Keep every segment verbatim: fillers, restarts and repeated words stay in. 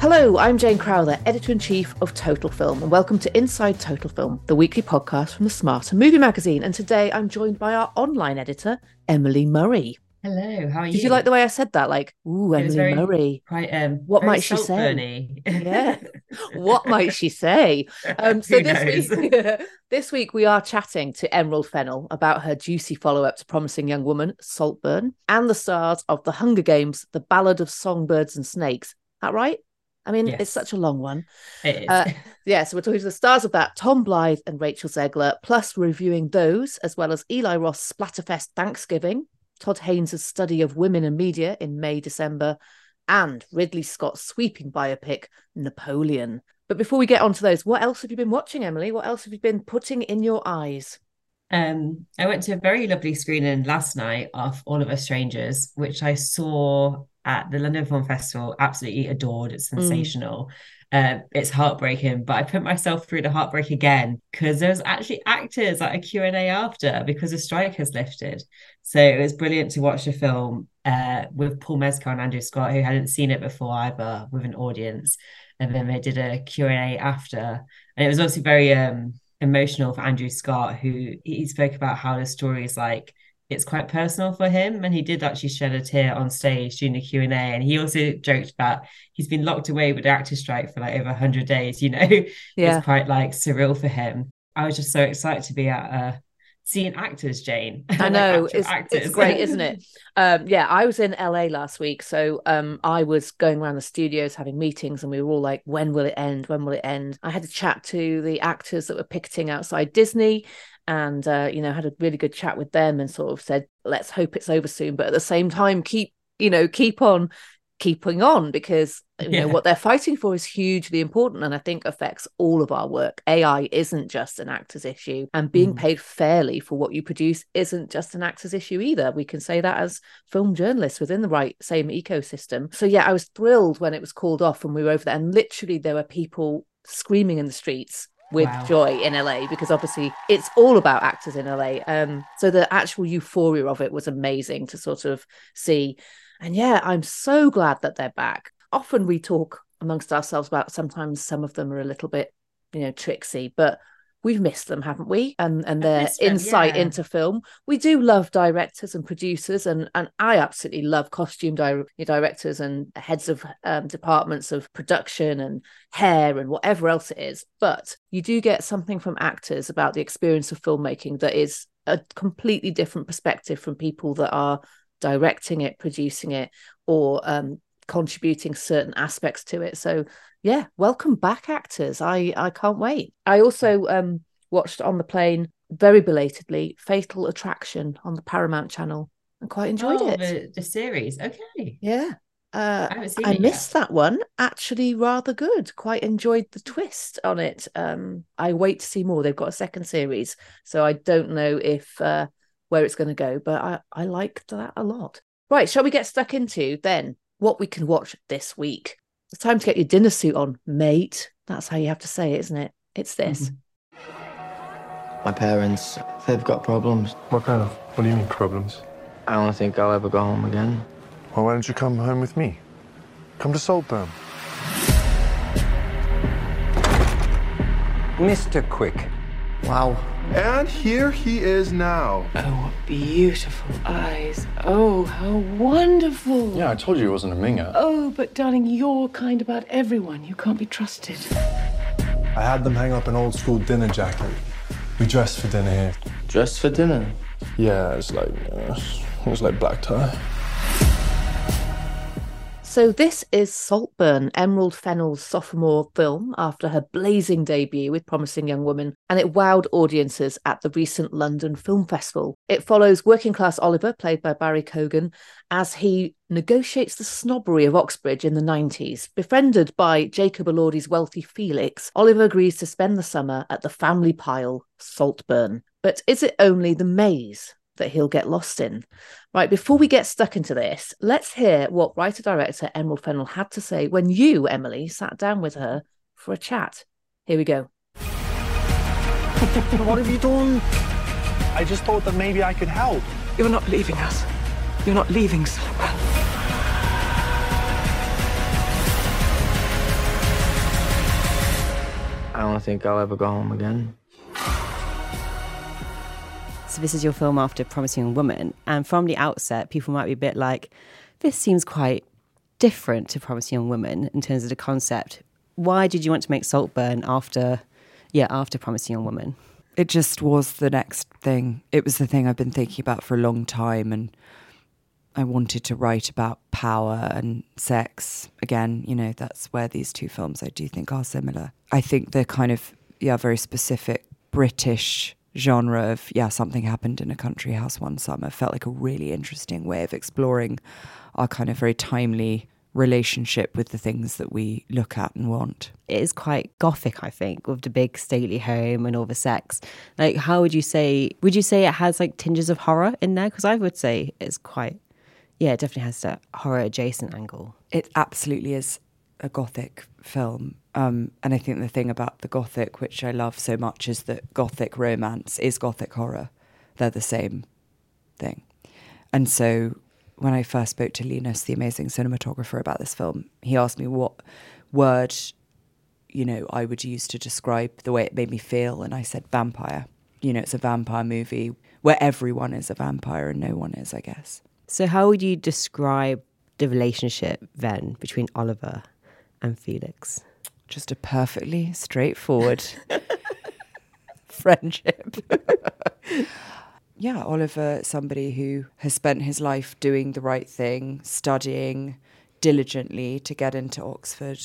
Hello, I'm Jane Crowther, Editor-in-Chief of Total Film, and welcome to Inside Total Film, the weekly podcast from the Smarter Movie Magazine. And today I'm joined by our online editor, Emily Murray. Hello, how are you? Did you like the way I said that? Like, ooh, It Emily was very, Murray. quite um What very might she say? Saltburny. Yeah. What might she say? Um, so Who this knows? week, this week we are chatting to Emerald Fennell about her juicy follow-up to Promising Young Woman, Saltburn, and the stars of The Hunger Games, The Ballad of Songbirds and Snakes. Is that right? I mean, Yes, it's such a long one. it is. Uh, yeah, so we're talking to the stars of that, Tom Blythe and Rachel Zegler, plus reviewing those, as well as Eli Roth's Splatterfest Thanksgiving, Todd Haynes' study of women and media in May, December, and Ridley Scott's sweeping biopic, Napoleon. But before we get on to those, what else have you been watching, Emily? What else have you been putting in your eyes? Um, I went to a very lovely screening last night of All of Us Strangers, which I saw at the London Film Festival. Absolutely adored. It's sensational. Mm. Uh, it's heartbreaking, but I put myself through the heartbreak again because there was actually actors at a Q and A after because the strike has lifted. So it was brilliant to watch the film uh, with Paul Mescal and Andrew Scott, who hadn't seen it before either, with an audience. And then they did a Q and A after. And it was obviously very um, emotional for Andrew Scott, who he spoke about how the story is like, it's quite personal for him, and he did actually shed a tear on stage during the Q and A. And he also joked that he's been locked away with the actors' strike for like over one hundred days. You know, Yeah. It's quite like surreal for him. I was just so excited to be at uh, seeing actors, Jane. I know, like it's, it's great, isn't it? Um, yeah, I was in L A last week, so um, I was going around the studios having meetings, and we were all like, when will it end? When will it end? I had to chat to the actors that were picketing outside Disney, and uh, you know, had a really good chat with them and sort of said, let's hope it's over soon, but at the same time, keep, you know, keep on keeping on, because you yeah. know what they're fighting for is hugely important, and I think affects all of our work. A I isn't just an actor's issue, and being mm. paid fairly for what you produce isn't just an actor's issue either. We can say that as film journalists within the right same ecosystem. So yeah, I was thrilled when it was called off and we were over there, and literally there were people screaming in the streets with wow. joy in L A, because obviously it's all about actors in L A. Um, so the actual euphoria of it was amazing to sort of see. And yeah, I'm so glad that they're back. Often we talk amongst ourselves about sometimes some of them are a little bit, you know, tricksy, but we've missed them, haven't we? And and their them, insight yeah. into film. We do love directors and producers, and and I absolutely love costume di- directors and heads of um, departments of production and hair and whatever else it is. But you do get something from actors about the experience of filmmaking that is a completely different perspective from people that are directing it, producing it, or um, contributing certain aspects to it. So yeah, welcome back, actors. I I can't wait. I also um watched on the plane, very belatedly, Fatal Attraction on the Paramount Channel and quite enjoyed oh, it. The, the series, okay. Yeah. Uh, I haven't seen I it missed yet. that one. Actually, rather good. Quite enjoyed the twist on it. Um, I wait to see more. They've got a second series, so I don't know if uh, where it's going to go, but I, I liked that a lot. Right, shall we get stuck into then what we can watch this week? It's time to get your dinner suit on, mate. That's how you have to say it, isn't it? It's this. Mm-hmm. My parents, they've got problems. What kind of? What do you mean problems? I don't think I'll ever go home again. Well, why don't you come home with me? Come to Saltburn. Mister Quick. Wow. And here he is now. Oh, beautiful eyes. Oh, how wonderful. Yeah, I told you it wasn't a minger. Oh, but darling, you're kind about everyone. You can't be trusted. I had them hang up an old school dinner jacket. We dressed for dinner here. Dressed for dinner? Yeah, it's like, uh, it was like black tie. So this is Saltburn, Emerald Fennell's sophomore film after her blazing debut with Promising Young Woman, and it wowed audiences at the recent London Film Festival. It follows working-class Oliver, played by Barry Keoghan, as he negotiates the snobbery of Oxbridge in the nineties. Befriended by Jacob Elordi's wealthy Felix, Oliver agrees to spend the summer at the family pile, Saltburn. But is it only the maze that he'll get lost in? Right, before we get stuck into this, let's hear what writer-director Emerald Fennell had to say when you, Emily, sat down with her for a chat. Here we go. What have you done? I just thought that maybe I could help. You're not leaving us. You're not leaving Saltburn. I don't think I'll ever go home again. So this is your film after Promising Young Woman, and from the outset, people might be a bit like, this seems quite different to Promising Young Woman in terms of the concept. Why did you want to make Saltburn after, yeah, after Promising Young Woman? It just was the next thing. It was the thing I've been thinking about for a long time, and I wanted to write about power and sex. Again, you know, that's where these two films I do think are similar. I think the kind of, yeah, very specific British genre of, yeah, something happened in a country house one summer felt like a really interesting way of exploring our kind of very timely relationship with the things that we look at and want. It is quite gothic, I think, with the big stately home and all the sex. Like, how would you say, would you say it has like tinges of horror in there? Because I would say it's quite, yeah, it definitely has that horror adjacent angle. It absolutely is a gothic film. Um, and I think the thing about the gothic, which I love so much, is that gothic romance is gothic horror. They're the same thing. And so when I first spoke to Linus, the amazing cinematographer, about this film, he asked me what word, you know, I would use to describe the way it made me feel. And I said vampire. You know, it's a vampire movie where everyone is a vampire and no one is, I guess. So how would you describe the relationship then between Oliver and Felix? Just a perfectly straightforward friendship. Yeah, Oliver, somebody who has spent his life doing the right thing, studying diligently to get into Oxford.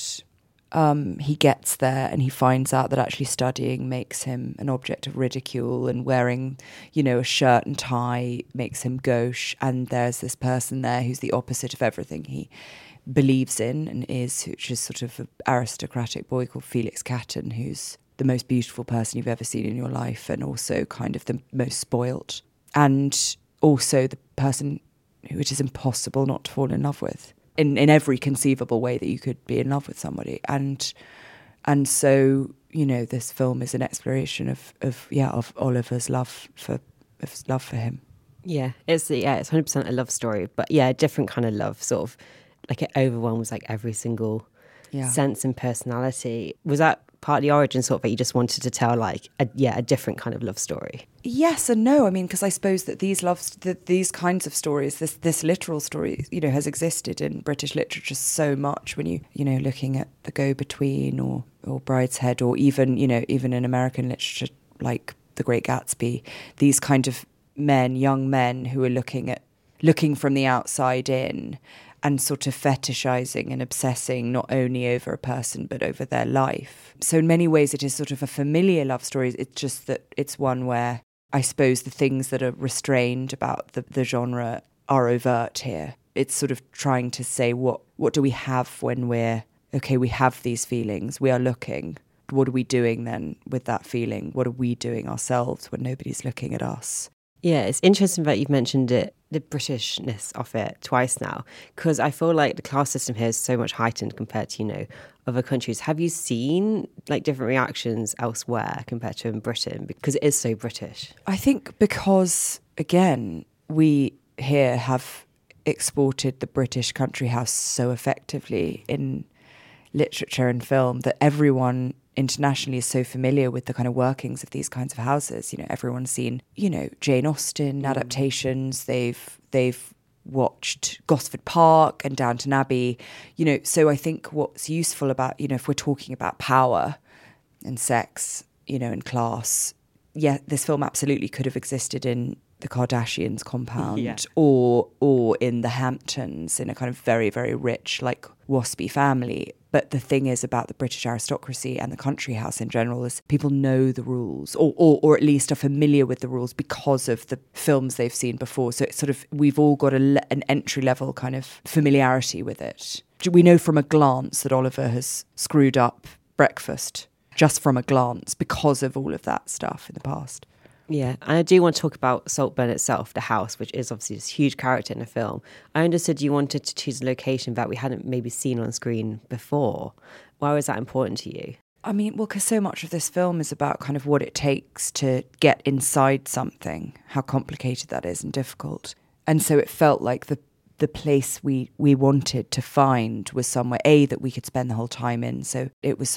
Um, he gets there and he finds out that actually studying makes him an object of ridicule, and wearing, you know, a shirt and tie makes him gauche. And there's this person there who's the opposite of everything he believes in and is, which is sort of an aristocratic boy called Felix Catton, who's the most beautiful person you've ever seen in your life and also kind of the most spoilt, and also the person who it is impossible not to fall in love with in, in every conceivable way that you could be in love with somebody. And and so, you know, this film is an exploration of, of yeah, of Oliver's love for of his love for him. Yeah, it's yeah, it's one hundred percent a love story, but yeah, a different kind of love, sort of like it overwhelms like every single yeah. sense and personality. Was that part of the origin sort of that you just wanted to tell like a, yeah a different kind of love story? Yes and no. I mean, because I suppose that these loves that these kinds of stories, this this literal story, you know, has existed in British literature so much. When you you know looking at The Go-Between or or Brideshead, or even you know even in American literature like The Great Gatsby, these kind of men, young men who are looking at looking from the outside in, and sort of fetishizing and obsessing not only over a person but over their life. So in many ways it is sort of a familiar love story. It's just that it's one where I suppose the things that are restrained about the, the genre are overt here. It's sort of trying to say what what do we have when we're, okay, we have these feelings, we are looking. What are we doing then with that feeling? What are we doing ourselves when nobody's looking at us? Yeah, it's interesting that you've mentioned it, the Britishness of it twice now, because I feel like the class system here is so much heightened compared to, you know, other countries. Have you seen like different reactions elsewhere compared to in Britain? Because it is so British. I think because, again, we here have exported the British country house so effectively in literature and film that everyone internationally is so familiar with the kind of workings of these kinds of houses. You know, everyone's seen, you know, Jane Austen adaptations. They've they've watched Gosford Park and Downton Abbey. You know, so I think what's useful about, you know, if we're talking about power and sex, you know, and class, yeah, this film absolutely could have existed in the Kardashians' compound yeah. or or in the Hamptons in a kind of very, very rich, like, waspy family. But the thing is about the British aristocracy and the country house in general is people know the rules, or, or or at least are familiar with the rules because of the films they've seen before. So it's sort of, we've all got a, an entry-level kind of familiarity with it. We know from a glance that Oliver has screwed up breakfast, just from a glance, because of all of that stuff in the past. Yeah, and I do want to talk about Saltburn itself, the house, which is obviously this huge character in the film. I understood you wanted to choose a location that we hadn't maybe seen on screen before. Why was that important to you? I mean, well, because so much of this film is about kind of what it takes to get inside something, how complicated that is and difficult. And so it felt like the the place we, we wanted to find was somewhere, A, that we could spend the whole time in. So it was sort of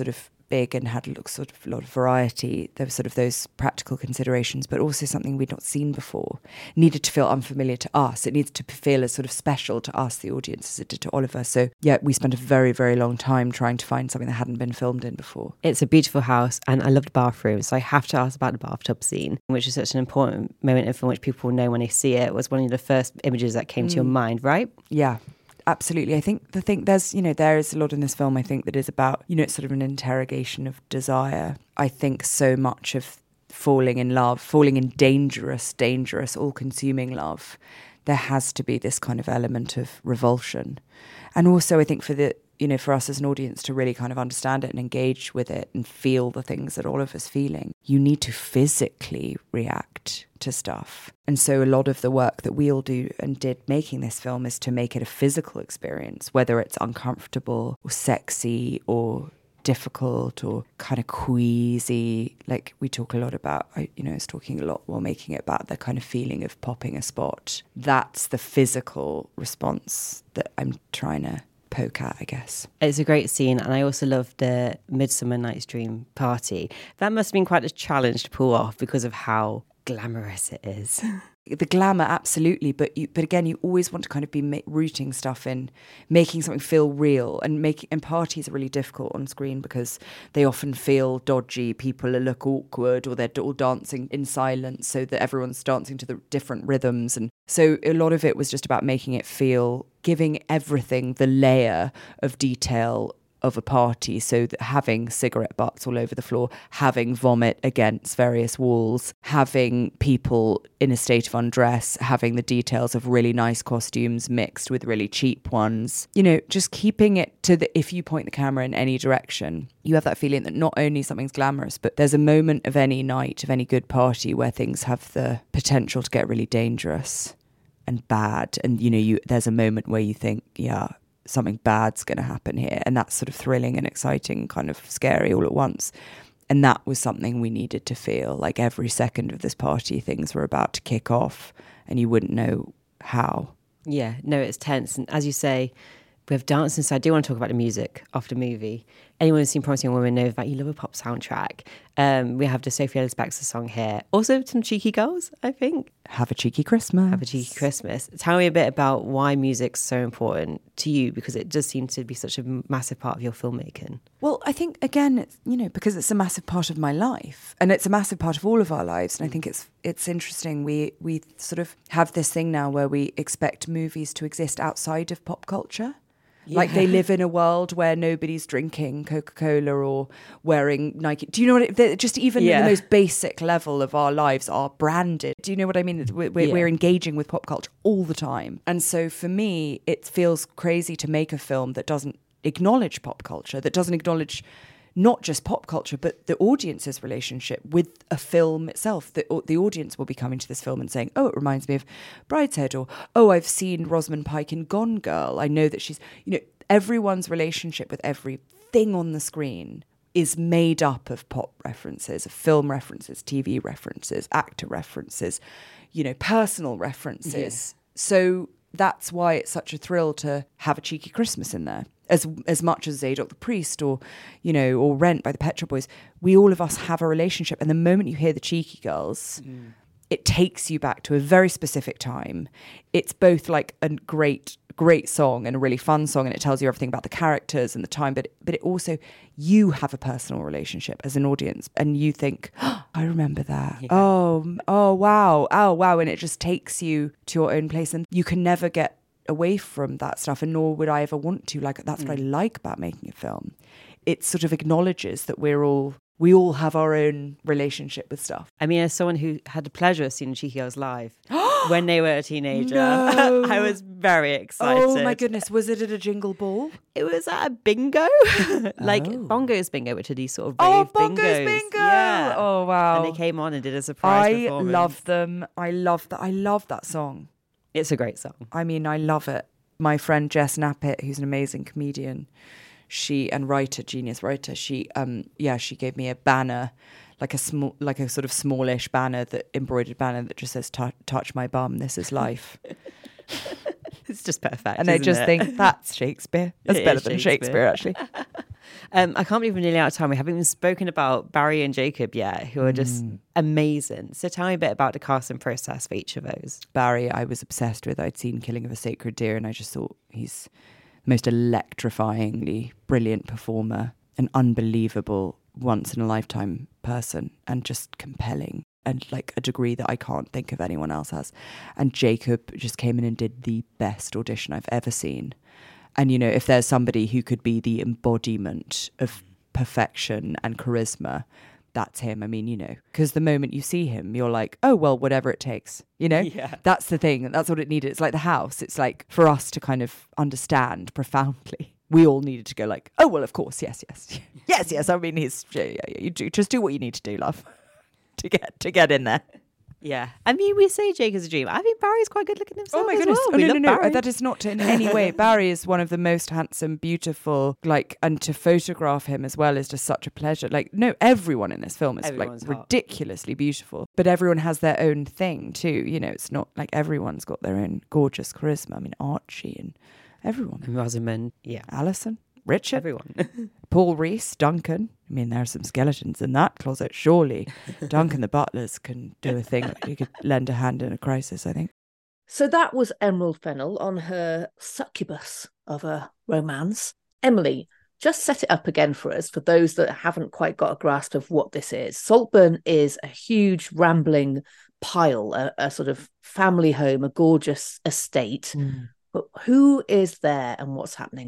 big and had a lot, sort of a lot of variety. There were sort of those practical considerations, but also something we'd not seen before. It needed to feel unfamiliar to us. It needed to feel as sort of special to us, the audience, as it did to Oliver. So yeah, we spent a very, very long time trying to find something that hadn't been filmed in before. It's a beautiful house and I love the bathroom. So I have to ask about the bathtub scene, which is such an important moment in film which people know when they see it. It was one of the first images that came mm. to your mind, right? Yeah. Absolutely. I think the thing there's, you know, there is a lot in this film, I think, that is about, you know, it's sort of an interrogation of desire. I think so much of falling in love, falling in dangerous, dangerous, all-consuming love, there has to be this kind of element of revulsion. And also I think for the, you know, for us as an audience to really kind of understand it and engage with it and feel the things that all of us feeling, you need to physically react to stuff. And so a lot of the work that we all do and did making this film is to make it a physical experience, whether it's uncomfortable or sexy or difficult or kind of queasy. Like we talk a lot about, I, you know, I was talking a lot while making it about the kind of feeling of popping a spot. That's the physical response that I'm trying to poke at, I guess. It's a great scene, and I also love the Midsummer Night's Dream party. That must have been quite a challenge to pull off because of how glamorous it is. The glamour, absolutely, but you, but again, you always want to kind of be ma- rooting stuff in, making something feel real, and making and parties are really difficult on screen because they often feel dodgy. People look awkward, or they're all dancing in silence, so that everyone's dancing to the different rhythms, and so a lot of it was just about making it feel, giving everything the layer of detail of a party, so that having cigarette butts all over the floor, having vomit against various walls, having people in a state of undress, having the details of really nice costumes mixed with really cheap ones, you know, just keeping it to the, if you point the camera in any direction, you have that feeling that not only something's glamorous, but there's a moment of any night, of any good party where things have the potential to get really dangerous and bad. And, you know, you there's a moment where you think, yeah, something bad's going to happen here. And that's sort of thrilling and exciting, kind of scary all at once. And that was something we needed to feel. Like every second of this party, things were about to kick off and you wouldn't know how. Yeah, no, it's tense. And as you say, we have dance inside. I do want to talk about the music of the movie. Anyone who's seen Promising Young Woman knows that you love a pop soundtrack. Um, we have the Sophie Ellis-Bextor song here. Also some Cheeky Girls, I think. Have a Cheeky Christmas. Have a Cheeky Christmas. Tell me a bit about why music's so important to you, because it does seem to be such a massive part of your filmmaking. Well, I think, again, it's, you know, because it's a massive part of my life and it's a massive part of all of our lives. And I think it's it's interesting. We, we sort of have this thing now where we expect movies to exist outside of pop culture. Yeah. Like they live in a world where nobody's drinking Coca-Cola or wearing Nike. Do you know what it, just even yeah. the most basic level of our lives are branded. Do you know what I mean? We're, we're, yeah. we're engaging with pop culture all the time. And so for me, it feels crazy to make a film that doesn't acknowledge pop culture, that doesn't acknowledge not just pop culture, but the audience's relationship with a film itself. The, the audience will be coming to this film and saying, oh, it reminds me of Brideshead, or, oh, I've seen Rosamund Pike in Gone Girl. I know that she's, you know, everyone's relationship with everything on the screen is made up of pop references, of film references, T V references, actor references, you know, personal references. Yeah. So that's why it's such a thrill to have a Cheeky Christmas in there. As as much as Zadok the Priest or, you know, or Rent by the Pet Shop Boys, we all of us have a relationship. And the moment you hear the Cheeky Girls, mm. it takes you back to a very specific time. It's both like a great, great song and a really fun song, and it tells you everything about the characters and the time, but but it also, you have a personal relationship as an audience and you think, oh, I remember that. Yeah. Oh, oh, wow. Oh, wow. And it just takes you to your own place, and you can never get away from that stuff, and nor would I ever want to. Like, that's mm. what I like about making a film. It sort of acknowledges that we're all we all have our own relationship with stuff. I mean, as someone who had the pleasure of seeing Cheeky Girls live when they were a teenager, no. I was very excited. Oh my goodness, was it at a jingle ball? It was at a bingo, like oh. Bongos Bingo, which are these sort of rave oh, Bongos bingos. Bingo. Yeah. Oh wow! And they came on and did a surprise I performance. I love them. I love that. I love that song. It's a great song. I mean, I love it. My friend Jess Knappett, who's an amazing comedian, she and writer, genius writer, she um yeah, she gave me a banner, like a small, like a sort of smallish banner, that embroidered banner that just says "Touch my bum, this is life." It's just perfect. And I just it? think that's Shakespeare. That's it better than Shakespeare, Shakespeare actually. Um, I can't believe we're nearly out of time. We haven't even spoken about Barry and Jacob yet, who are just mm. amazing. So tell me a bit about the casting process for each of those. Barry, I was obsessed with. I'd seen Killing of a Sacred Deer, and I just thought he's the most electrifyingly brilliant performer, an unbelievable once-in-a-lifetime person, and just compelling. And like a degree that I can't think of anyone else has. And Jacob just came in and did the best audition I've ever seen. And, you know, if there's somebody who could be the embodiment of perfection and charisma, that's him. I mean, you know, because the moment you see him, you're like, oh, well, whatever it takes, you know? Yeah. That's the thing. That's what it needed. It's like The House. It's like for us to kind of understand profoundly. We all needed to go like, oh, well, of course. Yes, yes. yes, yes. I mean, he's, yeah, yeah, you do, just do what you need to do, love. To get to get in there. Yeah. I mean, we say Jake is a dream. I think Barry's quite good looking himself. Oh my as goodness. Well. Oh, we no, love no, no. Barry. That is not in any way. Barry is one of the most handsome, beautiful, like, and to photograph him as well is just such a pleasure. Like, no, everyone in this film is everyone's like hot. Ridiculously beautiful, but everyone has their own thing too. You know, it's not like everyone's got their own gorgeous charisma. I mean, Archie and everyone. And Rosamund. Yeah. Alison. Richard, everyone. Paul Reese, Duncan. I mean, there are some skeletons in that closet, surely. Duncan the butlers can do a thing. He could lend a hand in a crisis, I think. So that was Emerald Fennell on her succubus of a romance. Emily, just set it up again for us, for those that haven't quite got a grasp of what this is. Saltburn is a huge, rambling pile, a, a sort of family home, a gorgeous estate. Mm. But who is there and what's happening?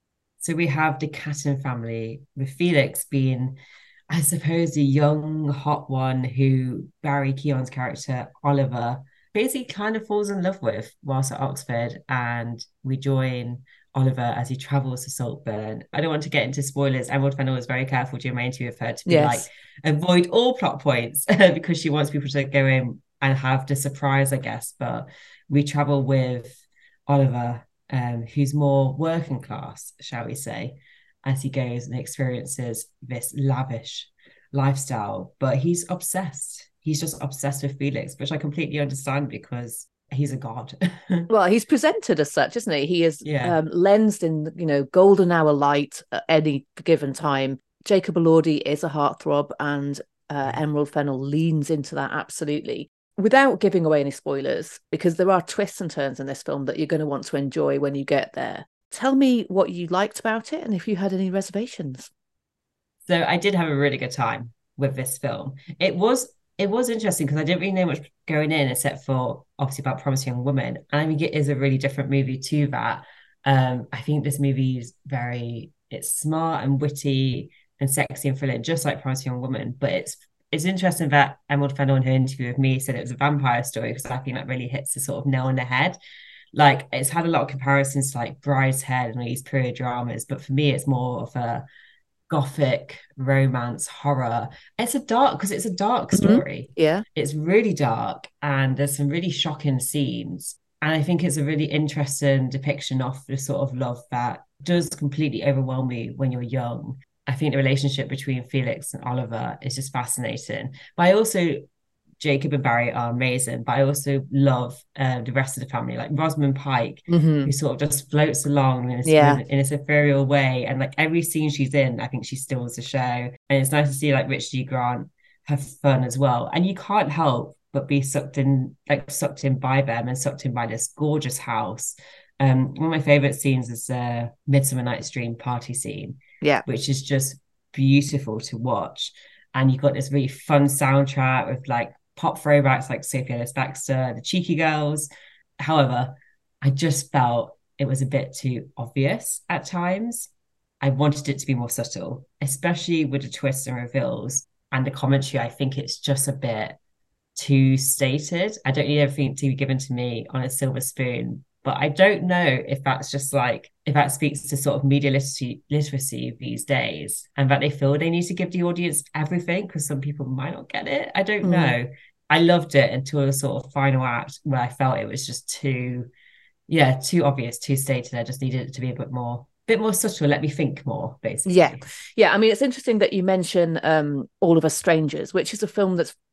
So we have the Catton family, with Felix being, I suppose, the young, hot one who Barry Keoghan's character, Oliver, basically kind of falls in love with whilst at Oxford. And we join Oliver as he travels to Saltburn. I don't want to get into spoilers. Emerald Fennell was very careful during my interview with her to be yes. like, avoid all plot points because she wants people to go in and have the surprise, I guess. But we travel with Oliver, Um, who's more working class, shall we say, as he goes and experiences this lavish lifestyle. But he's obsessed. He's just obsessed with Felix, which I completely understand because he's a god. Well, he's presented as such, isn't he? He is yeah. um, lensed in, you know, golden hour light at any given time. Jacob Elordi is a heartthrob, and uh, Emerald Fennell leans into that absolutely. Without giving away any spoilers, because there are twists and turns in this film that you're going to want to enjoy when you get there. Tell me what you liked about it and if you had any reservations. So I did have a really good time with this film. It was it was interesting because I didn't really know much going in except for obviously about Promising Young Woman. And I think it is a really different movie to that. Um, I think this movie is very, it's smart and witty and sexy and thrilling, just like Promising Young Woman, but it's It's interesting that Emerald Fennell in her interview with me said it was a vampire story because I think that really hits the sort of nail on the head. Like, it's had a lot of comparisons to like Brideshead and all these period dramas, but for me, it's more of a gothic romance horror. It's a dark, because it's a dark story. Mm-hmm. Yeah. It's really dark and there's some really shocking scenes. And I think it's a really interesting depiction of the sort of love that does completely overwhelm you when you're young. I think the relationship between Felix and Oliver is just fascinating. But I also, Jacob and Barry are amazing, but I also love uh, the rest of the family, like Rosamund Pike, mm-hmm. who sort of just floats along in a, yeah. in, in a ethereal way. And like every scene she's in, I think she steals the show. And it's nice to see like Richard E. Grant have fun as well. And you can't help but be sucked in, like sucked in by them and sucked in by this gorgeous house. Um, one of my favorite scenes is uh, Midsummer Night's Dream party scene. Yeah, which is just beautiful to watch. And you've got this really fun soundtrack with like pop throwbacks like Sophie Ellis-Bextor, the Cheeky Girls. However, I just felt it was a bit too obvious at times. I wanted it to be more subtle, especially with the twists and reveals and the commentary. I think it's just a bit too stated. I don't need everything to be given to me on a silver spoon. But I don't know if that's just like, if that speaks to sort of media literacy, literacy these days, and that they feel they need to give the audience everything because some people might not get it. I don't mm. know. I loved it until the sort of final act where I felt it was just too, yeah, too obvious, too stated. I just needed it to be a bit more, bit more subtle, let me think more, basically. Yeah. Yeah. I mean, it's interesting that you mention um, All of Us Strangers, which is a film that's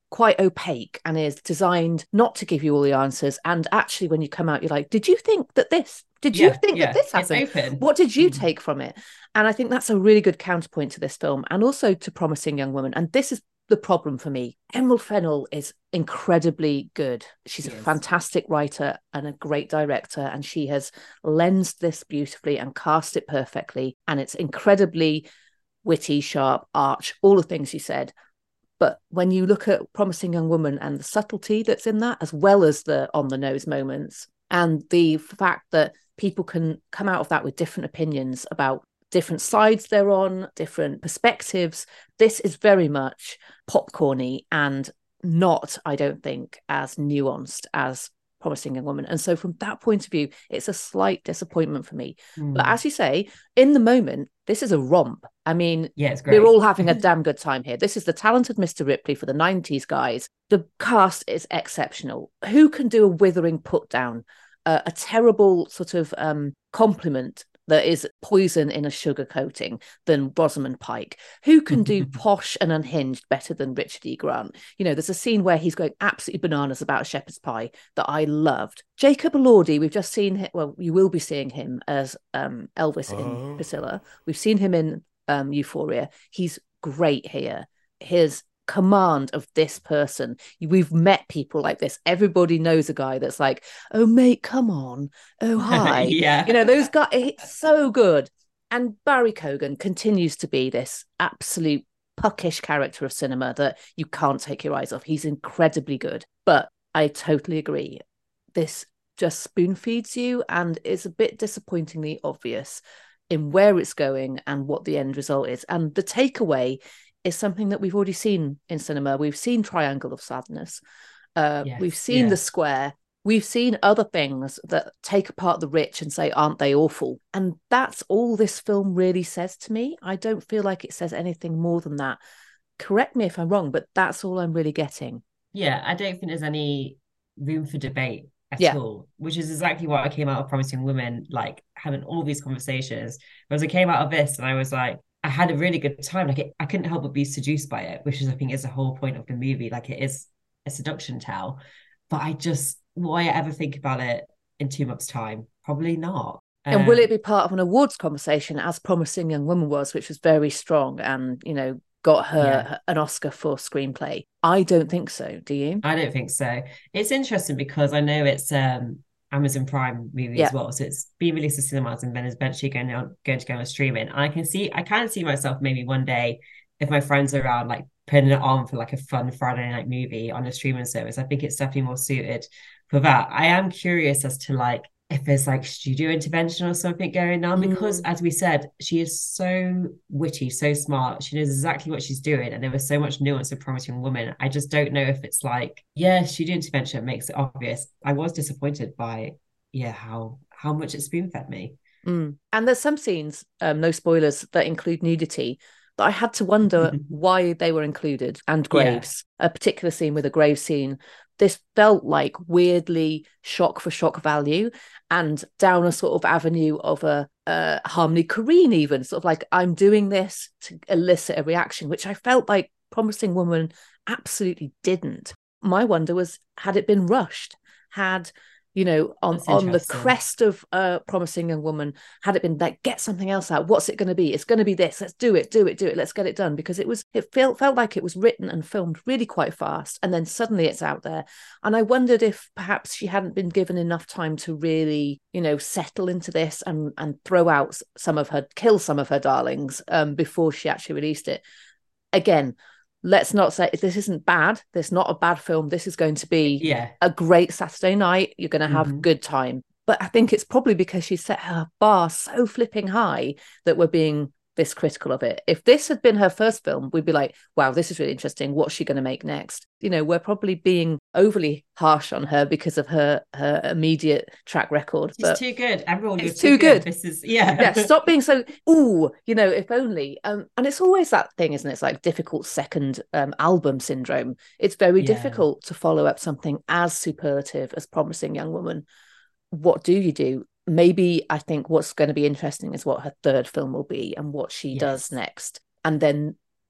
quite opaque and is designed not to give you all the answers. And actually, when you come out, you're like, did you think that this? Did you Yeah, think yeah, that this it's happened? open. What did you Mm. take from it? And I think that's a really good counterpoint to this film and also to Promising Young Woman. And this is the problem for me. Emerald Fennell is incredibly good. She's She a is. fantastic writer and a great director, and she has lensed this beautifully and cast it perfectly. And it's incredibly witty, sharp, arch, all the things you said. But when you look at Promising Young Woman and the subtlety that's in that, as well as the on-the-nose moments, and the fact that people can come out of that with different opinions about different sides they're on, different perspectives, this is very much popcorny and not, I don't think, as nuanced as Promising Young Woman. And so from that point of view, it's a slight disappointment for me. Mm. But as you say, in the moment, this is a romp. I mean, yeah, it's great. We're all having a damn good time here. This is the talented Mister Ripley for the nineties guys. The cast is exceptional. Who can do a withering put down, uh, a terrible sort of um, compliment that is poison in a sugar coating than Rosamund Pike? Who can do posh and unhinged better than Richard E. Grant? You know, there's a scene where he's going absolutely bananas about a shepherd's pie that I loved. Jacob Elordi, we've just seen him, well, you will be seeing him as um, Elvis oh. in Priscilla. We've seen him in um, Euphoria. He's great here. His command of this person, we've met people like this. Everybody knows a guy that's like, oh mate, come on, oh hi. Yeah, you know, those guys, it's so good. And Barry Keoghan continues to be this absolute puckish character of cinema that you can't take your eyes off. He's incredibly good. But I totally agree, this just spoon feeds you and is a bit disappointingly obvious in where it's going and what the end result is. And the takeaway is something that we've already seen in cinema. We've seen Triangle of Sadness. Uh, yes, we've seen yeah. The Square. We've seen other things that take apart the rich and say, aren't they awful? And that's all this film really says to me. I don't feel like it says anything more than that. Correct me if I'm wrong, but that's all I'm really getting. Yeah, I don't think there's any room for debate at yeah. all, which is exactly what I came out of Promising Women, like having all these conversations. Whereas I came out of this and I was like, I had a really good time. Like it, I couldn't help but be seduced by it, which is, I think, is the whole point of the movie. Like it is a seduction tale. But I just, will I ever think about it in two months' time? Probably not. And um, will it be part of an awards conversation, as Promising Young Woman was, which was very strong and, you know, got her yeah. an Oscar for screenplay? I don't think so. Do you? I don't think so. It's interesting because I know it's um Amazon Prime movie yeah. as well, so it's being released to cinemas and then is eventually going on going to go on streaming. And I can see I can see myself maybe one day, if my friends are around, like putting it on for like a fun Friday night movie on a streaming service. I think it's definitely more suited for that. I am curious as to like if there's like studio intervention or something going on, because mm. as we said, she is so witty, so smart. She knows exactly what she's doing, and there was so much nuance of Promising Woman. I just don't know if it's like, yeah, studio intervention makes it obvious. I was disappointed by, yeah, how how much it spoon fed me. Mm. And there's some scenes, um, no spoilers, that include nudity that I had to wonder why they were included, and graves. Yeah. A particular scene with a grave scene. This felt like weirdly shock for shock value, and down a sort of avenue of a uh, Harmony Korine, even sort of like, I'm doing this to elicit a reaction, which I felt like Promising Woman absolutely didn't. My wonder was, had it been rushed? Had, you know, on, on the crest of uh, Promising Young Woman, had it been like, get something else out? What's it going to be? It's going to be this. Let's do it, do it, do it. Let's get it done. Because it was, it felt, felt like it was written and filmed really quite fast. And then suddenly it's out there. And I wondered if perhaps she hadn't been given enough time to really, you know, settle into this and, and throw out some of her, kill some of her darlings um, before she actually released it. Again, let's not say this isn't bad. This is not a bad film. This is going to be yeah. a great Saturday night. You're going to have mm-hmm. good time. But I think it's probably because she set her bar so flipping high that we're being this critical of it. If this had been her first film, we'd be like, wow, this is really interesting. What's she going to make next? You know, we're probably being overly harsh on her because of her her immediate track record. It's but too good. Everyone, it's too, too good. good. This is, yeah. yeah, stop being so, ooh, you know, if only. Um, and it's always that thing, isn't it? It's like difficult second um, album syndrome. It's very yeah. difficult to follow up something as superlative as Promising Young Woman. What do you do? Maybe I think what's going to be interesting is what her third film will be and what she yes. does next. And then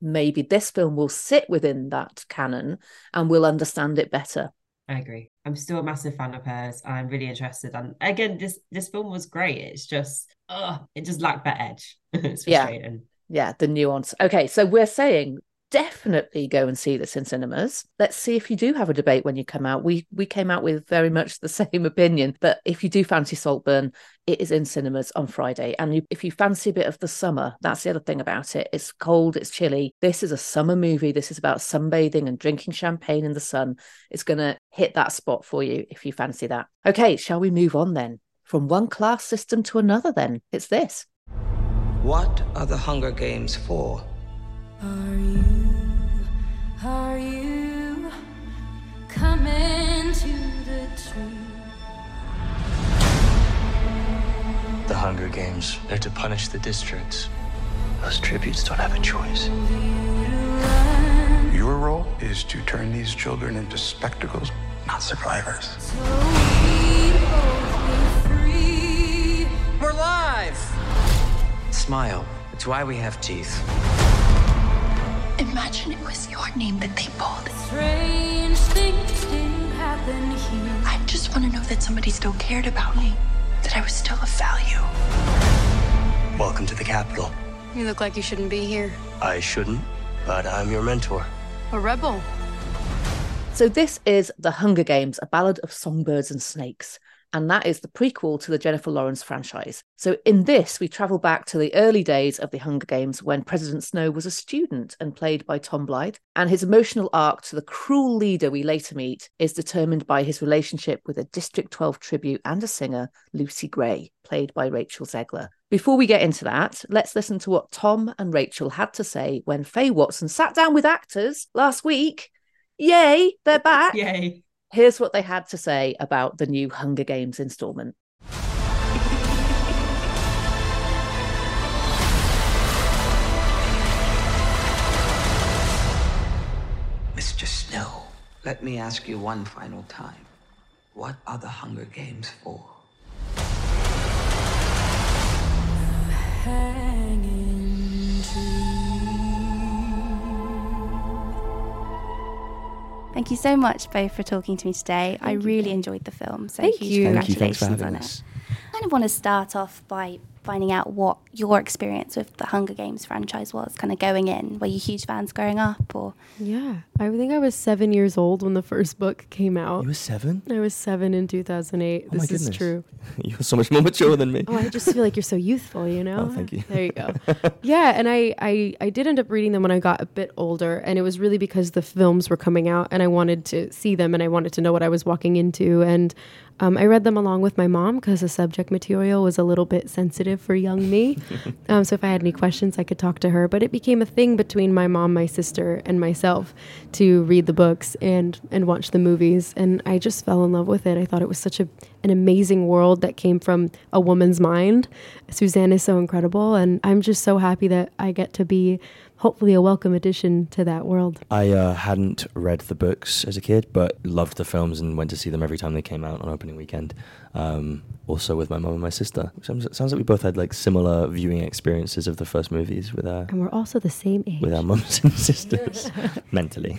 maybe this film will sit within that canon and we'll understand it better. I agree. I'm still a massive fan of hers. I'm really interested. And again, this this film was great. It's just, oh, it just lacked that edge. It's frustrating. Yeah. yeah, the nuance. Okay, so we're saying definitely go and see this in cinemas. Let's see if you do have a debate when you come out. We we came out with very much the same opinion, but if you do fancy Saltburn, it is in cinemas on Friday. And you, if you fancy a bit of the summer, that's the other thing about it. It's cold, it's chilly. This is a summer movie. This is about sunbathing and drinking champagne in the sun. It's going to hit that spot for you if you fancy that. Okay, shall we move on then? From one class system to another then. It's this. What are the Hunger Games for? Are you, are you coming to the tree? The Hunger Games, they're to punish the districts. Those tributes don't have a choice. Your role is to turn these children into spectacles, not survivors. So we both be free. We're live! Smile. It's why we have teeth. Imagine it was your name that they pulled. Strange things didn't happen here. I just want to know that somebody still cared about me, that I was still of value. Welcome to the Capitol. You look like you shouldn't be here. I shouldn't, but I'm your mentor. A rebel. So this is The Hunger Games, A Ballad of Songbirds and Snakes. And that is the prequel to the Jennifer Lawrence franchise. So in this, we travel back to the early days of the Hunger Games when President Snow was a student and played by Tom Blythe. And his emotional arc to the cruel leader we later meet is determined by his relationship with a District twelve tribute and a singer, Lucy Gray, played by Rachel Zegler. Before we get into that, let's listen to what Tom and Rachel had to say when Faye Watson sat down with actors last week. Yay, they're back. Yay. Here's what they had to say about the new Hunger Games installment. Mister Snow, let me ask you one final time. What are the Hunger Games for? Hanging tree. Thank you so much both for talking to me today. Thank I really you. enjoyed the film, so Thank huge you. congratulations Thank you. Thanks for on having it. us. I kind of want to start off by finding out what your experience with the Hunger Games franchise was, kind of going in. Were you huge fans growing up, or? Yeah, I think I was seven years old when the first book came out. You were seven? I was seven in two thousand eight. Oh, this my is true. You're so much more mature than me. Oh, I just feel like you're so youthful, you know? Oh, thank you. There you go. Yeah, and I, I, I did end up reading them when I got a bit older, and it was really because the films were coming out, and I wanted to see them, and I wanted to know what I was walking into, and um, I read them along with my mom because the subject material was a little bit sensitive for young me. um, so if I had any questions, I could talk to her. But it became a thing between my mom, my sister, and myself to read the books and and watch the movies. And I just fell in love with it. I thought it was such a an amazing world that came from a woman's mind. Suzanne is so incredible. And I'm just so happy that I get to be hopefully a welcome addition to that world. I uh, hadn't read the books as a kid, but loved the films and went to see them every time they came out on opening weekend. Um, also with my mum and my sister. Sounds, sounds like we both had like similar viewing experiences of the first movies with our... And we're also the same age. With our mums and sisters, mentally.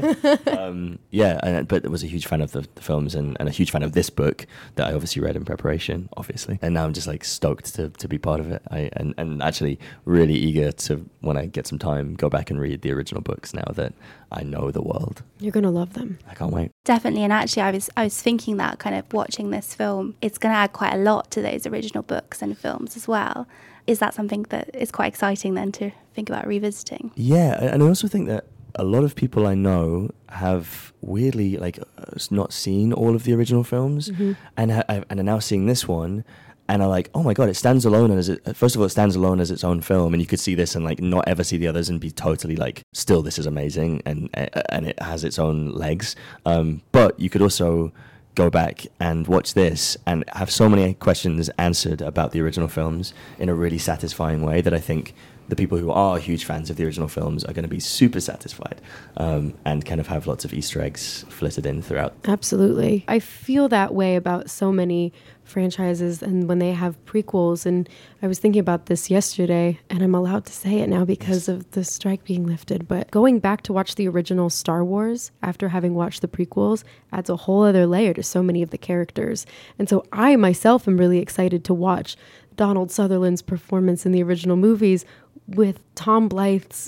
um, yeah, and, but I was a huge fan of the, the films and, and a huge fan of this book that I obviously read in preparation, obviously. And now I'm just like stoked to, to be part of it. I and, and actually really eager to, when I get some time, go back and read the original books now that I know the world. You're going to love them. I can't wait. Definitely. And actually, I was I was thinking that kind of watching this film, it's going to add quite a lot to those original books and films as well. Is that something that is quite exciting then to think about revisiting? Yeah, and I also think that a lot of people I know have weirdly like uh, not seen all of the original films, mm-hmm. and ha- and are now seeing this one. And are like, oh my god, it stands alone as it. First of all, it stands alone as its own film, and you could see this and like not ever see the others and be totally like, still, this is amazing, and and it has its own legs. Um, but you could also go back and watch this and have so many questions answered about the original films in a really satisfying way that I think the people who are huge fans of the original films are going to be super satisfied um, and kind of have lots of Easter eggs flitted in throughout. Absolutely. I feel that way about so many franchises and when they have prequels. And I was thinking about this yesterday, and I'm allowed to say it now because of the strike being lifted. But going back to watch the original Star Wars after having watched the prequels adds a whole other layer to so many of the characters. And so I myself am really excited to watch Donald Sutherland's performance in the original movies with Tom Blythe's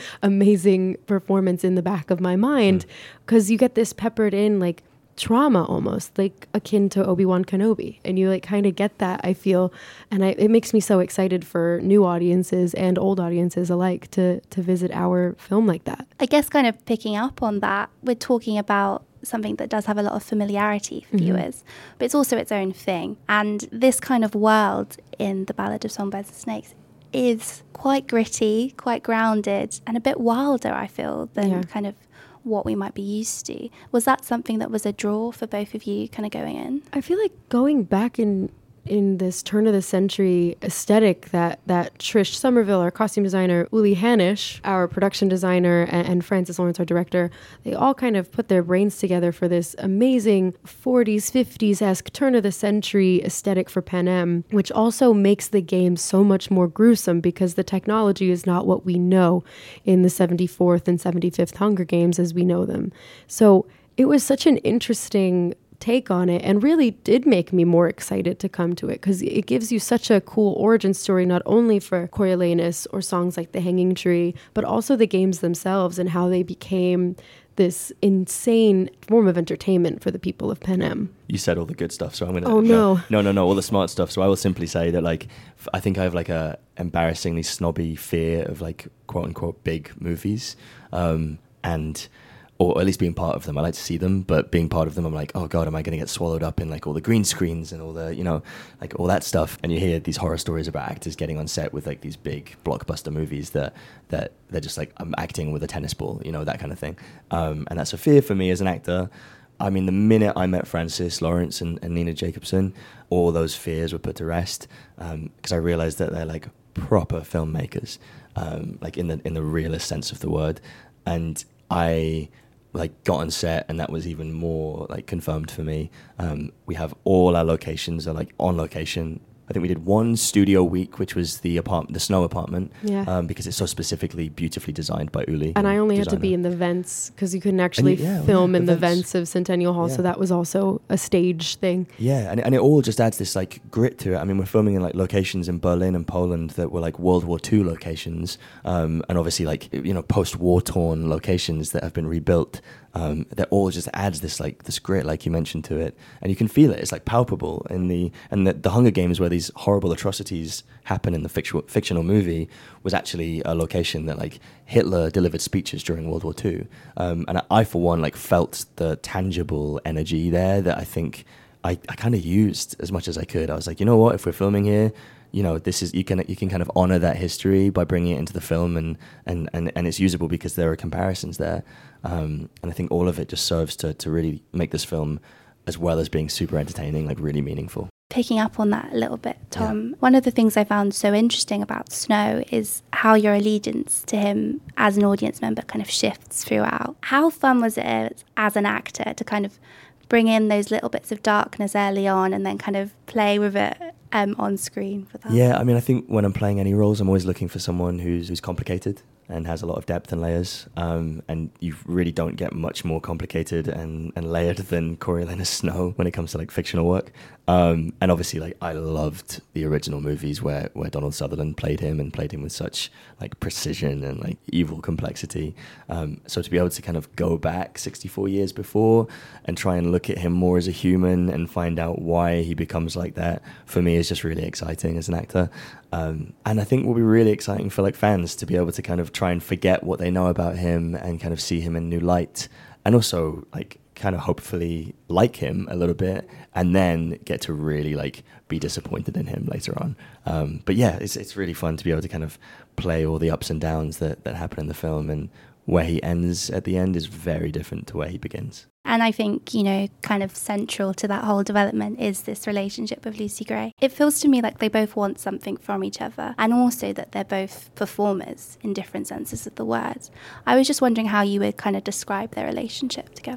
amazing performance in the back of my mind, because mm. you get this peppered in like trauma almost, like akin to Obi-Wan Kenobi, and you like kind of get that, I feel, and I, it makes me so excited for new audiences and old audiences alike to to visit our film like that. I guess kind of picking up on that, we're talking about something that does have a lot of familiarity for mm-hmm. viewers, but it's also its own thing. And this kind of world in The Ballad of Songbirds and Snakes is quite gritty, quite grounded, and a bit wilder, I feel, than yeah. kind of what we might be used to. Was that something that was a draw for both of you kind of going in? I feel like going back in in this turn of the century aesthetic that that Trish Somerville, our costume designer, Uli Hanisch, our production designer, and, and Francis Lawrence, our director, they all kind of put their brains together for this amazing forties, fifties-esque turn of the century aesthetic for Panem, which also makes the game so much more gruesome because the technology is not what we know in the seventy-fourth and seventy-fifth Hunger Games as we know them. So it was such an interesting take on it, and really did make me more excited to come to it, because it gives you such a cool origin story, not only for Coriolanus or songs like The Hanging Tree, but also the games themselves and how they became this insane form of entertainment for the people of Panem. You said all the good stuff, so I'm gonna. Oh no, no, no, no, no all the smart stuff. So I will simply say that, like, I think I have like a embarrassingly snobby fear of like quote unquote big movies, um, and. or at least being part of them. I like to see them, but being part of them, I'm like, oh God, am I going to get swallowed up in like all the green screens and all the, you know, like all that stuff. And you hear these horror stories about actors getting on set with like these big blockbuster movies that, that they're just like, I'm acting with a tennis ball, you know, that kind of thing. Um, and that's a fear for me as an actor. I mean, the minute I met Francis Lawrence and, and Nina Jacobson, all those fears were put to rest, um, because I realized that they're like proper filmmakers, um, like in the in the realest sense of the word. And I like got on set, and that was even more like confirmed for me. Um, we have all our locations are like on location. I think we did one studio week, which was the apartment, the snow apartment, yeah. um, because it's so specifically beautifully designed by Uli. And I only designer. had to be in the vents because you couldn't actually you, yeah, film yeah, in the vents. vents of Centennial Hall, yeah. so that was also a stage thing. Yeah, and and it all just adds this like grit to it. I mean, we're filming in like locations in Berlin and Poland that were like World War Two locations, um, and obviously like you know post-war torn locations that have been rebuilt. Um, that all just adds this like this grit, like you mentioned, to it, and you can feel it. It's like palpable in the and the, the Hunger Games, where these horrible atrocities happen in the fictional fictional movie, was actually a location that like Hitler delivered speeches during World War Two, um, and I, I for one like felt the tangible energy there that I think I, I kind of used as much as I could. I was like, you know what, if we're filming here, you know, this is you can you can kind of honor that history by bringing it into the film, and and, and, and it's usable because there are comparisons there, um, and I think all of it just serves to to really make this film, as well as being super entertaining, like really meaningful. Picking up on that a little bit, Tom, yeah. One of the things I found so interesting about Snow is how your allegiance to him as an audience member kind of shifts throughout. How fun was it as an actor to kind of bring in those little bits of darkness early on and then kind of play with it um, on screen for that? Yeah, I mean, I think when I'm playing any roles, I'm always looking for someone who's who's complicated and has a lot of depth and layers. Um, and you really don't get much more complicated and, and layered than Coriolanus Snow when it comes to like fictional work. Um, and obviously, like I loved the original movies where, where Donald Sutherland played him and played him with such like precision and like evil complexity. Um, so to be able to kind of go back sixty-four years before and try and look at him more as a human and find out why he becomes like that, for me is just really exciting as an actor. Um, and I think will be really exciting for like fans to be able to kind of try and forget what they know about him and kind of see him in new light, and also like kind of hopefully like him a little bit, and then get to really like be disappointed in him later on. Um, but yeah, it's it's really fun to be able to kind of play all the ups and downs that, that happen in the film, and where he ends at the end is very different to where he begins. And I think, you know, kind of central to that whole development is this relationship with Lucy Gray. It feels to me like they both want something from each other, and also that they're both performers in different senses of the word. I was just wondering how you would kind of describe their relationship together.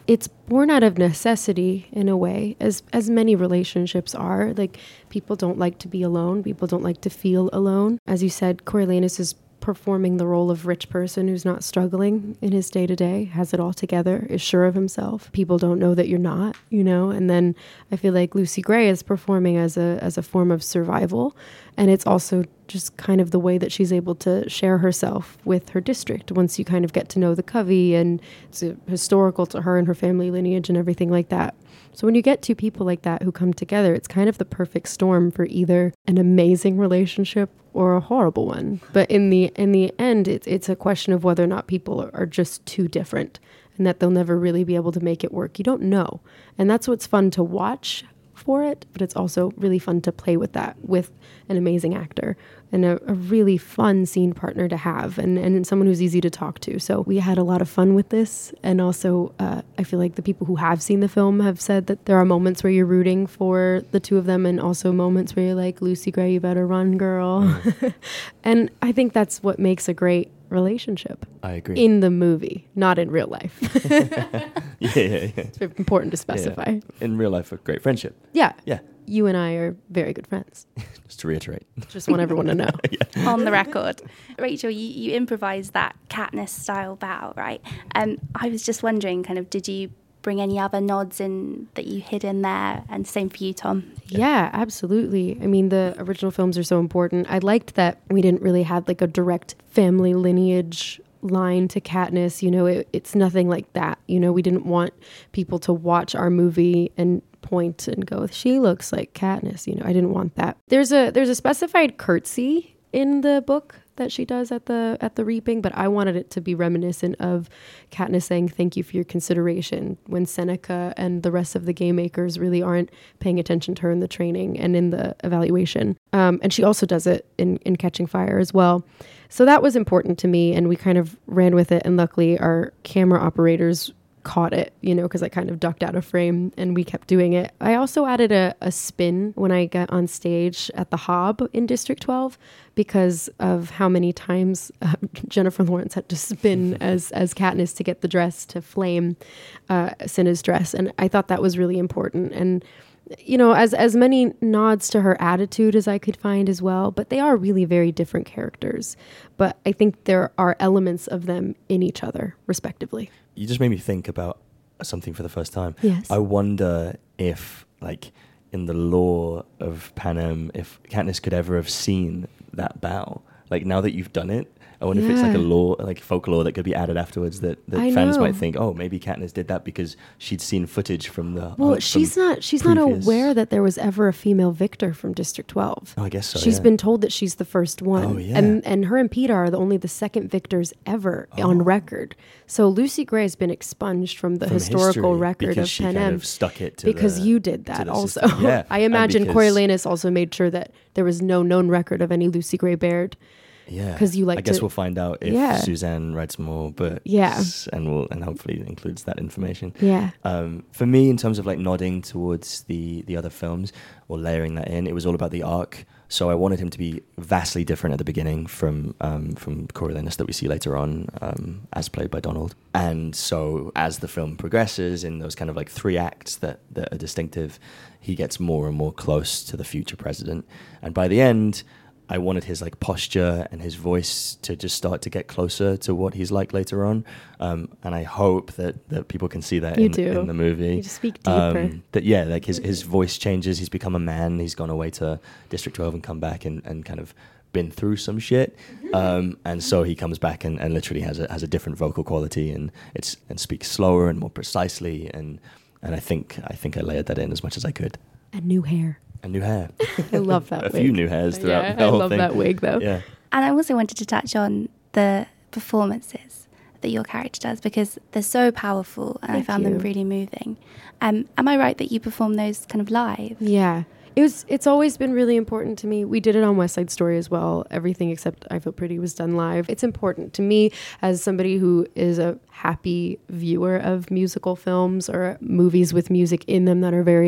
it's born out of necessity in a way, as as many relationships are. Like, people don't like to be alone. People don't like to feel alone. As you said, Coriolanus is performing the role of rich person who's not struggling in his day-to-day, has it all together, is sure of himself. People don't know that you're not, you know? And then I feel like Lucy Gray is performing as a as a form of survival. And it's also just kind of the way that she's able to share herself with her district once you kind of get to know the Covey, and it's uh, historical to her and her family lineage and everything like that. So when you get two people like that who come together, it's kind of the perfect storm for either an amazing relationship or a horrible one. But in the in the end, it's it's a question of whether or not people are, are just too different and that they'll never really be able to make it work. You don't know. And that's what's fun to watch for it, but it's also really fun to play with that with an amazing actor and a, a really fun scene partner to have, and, and someone who's easy to talk to. So we had a lot of fun with this, and also uh, I feel like the people who have seen the film have said that there are moments where you're rooting for the two of them, and also moments where you're like, Lucy Gray, you better run, girl. Mm. And I think that's what makes a great relationship. I agree. In the movie, not in real life. yeah, yeah, yeah. It's important to specify. Yeah. In real life, a great friendship. Yeah. Yeah. You and I are very good friends. Just to reiterate. Just want everyone to know. Yeah. On the record. Rachel, you, you improvised that Katniss style bow, right? Um, I was just wondering, kind of, did you bring any other nods in that you hid in there? And same for you, Tom. Yeah, absolutely. I mean, the original films are so important. I liked that we didn't really have like a direct family lineage line to Katniss. You know, it, it's nothing like that. You know, we didn't want people to watch our movie and point and go, she looks like Katniss. You know, I didn't want that. There's a there's a specified curtsy in the book that she does at the at the reaping, but I wanted it to be reminiscent of Katniss saying thank you for your consideration when Seneca and the rest of the game makers really aren't paying attention to her in the training and in the evaluation. Um, and she also does it in, in Catching Fire as well. So that was important to me, and we kind of ran with it, and luckily our camera operators caught it, you know, because I kind of ducked out of frame and we kept doing it. I also added a, a spin when I got on stage at the Hob in District twelve because of how many times uh, Jennifer Lawrence had to spin as as Katniss to get the dress to flame uh, Cinna's dress. And I thought that was really important. And you know, as as many nods to her attitude as I could find as well, but they are really very different characters. But I think there are elements of them in each other, respectively. You just made me think about something for the first time. Yes. I wonder if, like, in the lore of Panem, if Katniss could ever have seen that bow. Like, now that you've done it, I wonder yeah. if it's like a lore, like folklore that could be added afterwards that, that fans know. might think, oh, maybe Katniss did that because she'd seen footage from the. Well, uh, she's not. She's previous... not aware that there was ever a female victor from District twelve. Oh, I guess so. She's yeah. been told that she's the first one. Oh, yeah. And and her and Peeta are the only the second victors ever oh. on record. So Lucy Gray has been expunged from the from historical history, record because of she Panem kind of stuck it to because the, you did that also. Yeah. I imagine because... Coriolanus also made sure that there was no known record of any Lucy Gray Baird. Yeah, because you like. I guess to, we'll find out if yeah. Suzanne writes more books. Yeah, and will and hopefully includes that information. Yeah. Um, for me, in terms of like nodding towards the the other films or layering that in, it was all about the arc. So I wanted him to be vastly different at the beginning from um, from Coriolanus that we see later on, um, as played by Donald. And so as the film progresses in those kind of like three acts that that are distinctive, he gets more and more close to the future president. And by the end, I wanted his like posture and his voice to just start to get closer to what he's like later on, um, and I hope that, that people can see that you in, do. in the movie. You just speak deeper. Um, that yeah, like his his voice changes. He's become a man. He's gone away to District twelve and come back and, and kind of been through some shit, um, and so he comes back and, and literally has a has a different vocal quality and it's and speaks slower and more precisely, and and I think I think I layered that in as much as I could. And new hair. And new hair. I love that a wig. few new hairs throughout yeah, the whole I love thing. that wig, though. Yeah. And I also wanted to touch on the performances that your character does because they're so powerful and Thank I found you. them really moving. Um, am I right that you perform those kind of live? Yeah. It was. It's always been really important to me. We did it on West Side Story as well. Everything except I Feel Pretty was done live. It's important to me as somebody who is a happy viewer of musical films or movies with music in them that are very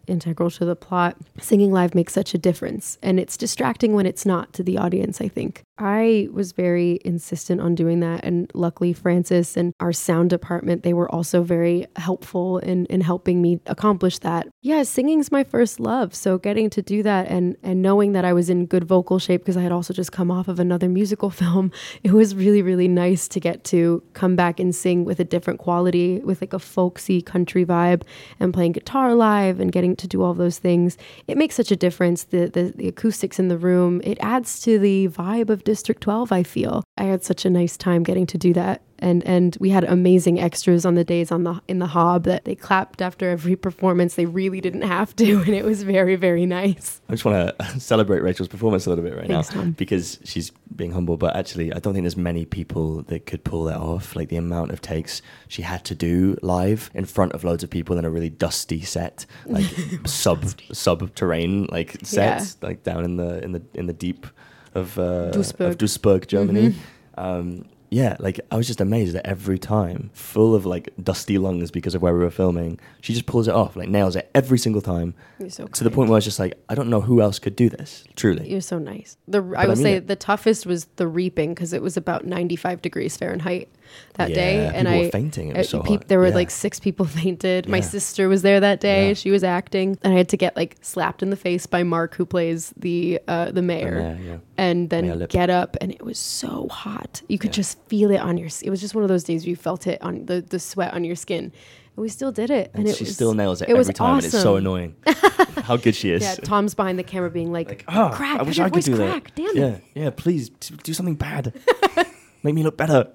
integral to the plot. Singing live makes such a difference, and it's distracting when it's not to the audience, I think. I was very insistent on doing that, and luckily Francis and our sound department, they were also very helpful in, in helping me accomplish that. Yeah, singing's my first love, so getting to do that and, and knowing that I was in good vocal shape because I had also just come off of another musical film, it was really, really nice to get to come back and sing with a different quality, with like a folksy country vibe, and playing guitar live and getting to do all those things. It makes such a difference. The, the, the acoustics in the room, it adds to the vibe of District twelve, I feel. I had such a nice time getting to do that. And and we had amazing extras on the days on the in the Hob that they clapped after every performance. They really didn't have to, and it was very, very nice. I just want to celebrate Rachel's performance a little bit right Thanks, now Tom. because she's being humble, but actually I don't think there's many people that could pull that off. Like the amount of takes she had to do live in front of loads of people in a really dusty set, like sub subterranean like set, yeah. like down in the in the in the deep of uh, Duisburg. of Duisburg, Germany. Mm-hmm. Um, Yeah, like I was just amazed that every time, full of like dusty lungs because of where we were filming, she just pulls it off, like nails it every single time. You're so to the point where I was just like, I don't know who else could do this, truly. You're so nice. The I will I mean say it. the toughest was the reaping because it was about ninety-five degrees Fahrenheit that yeah, day. People and were I fainting. It was so pe- hot. There were yeah. like six people fainted. Yeah. My sister was there that day. Yeah. She was acting. And I had to get like slapped in the face by Mark, who plays the uh, the mayor. The mayor yeah. And then mayor get up. And it was so hot. You could yeah. just feel it on your It was just one of those days where you felt it on the, the sweat on your skin. And we still did it. And, and it she was, still nails it, it every time. Awesome. And it's so annoying how good she is. Yeah, Tom's behind the camera being like, like oh, crack, I wish your I could voice do crack. that. Damn yeah, it. Yeah, please do something bad. Make me look better.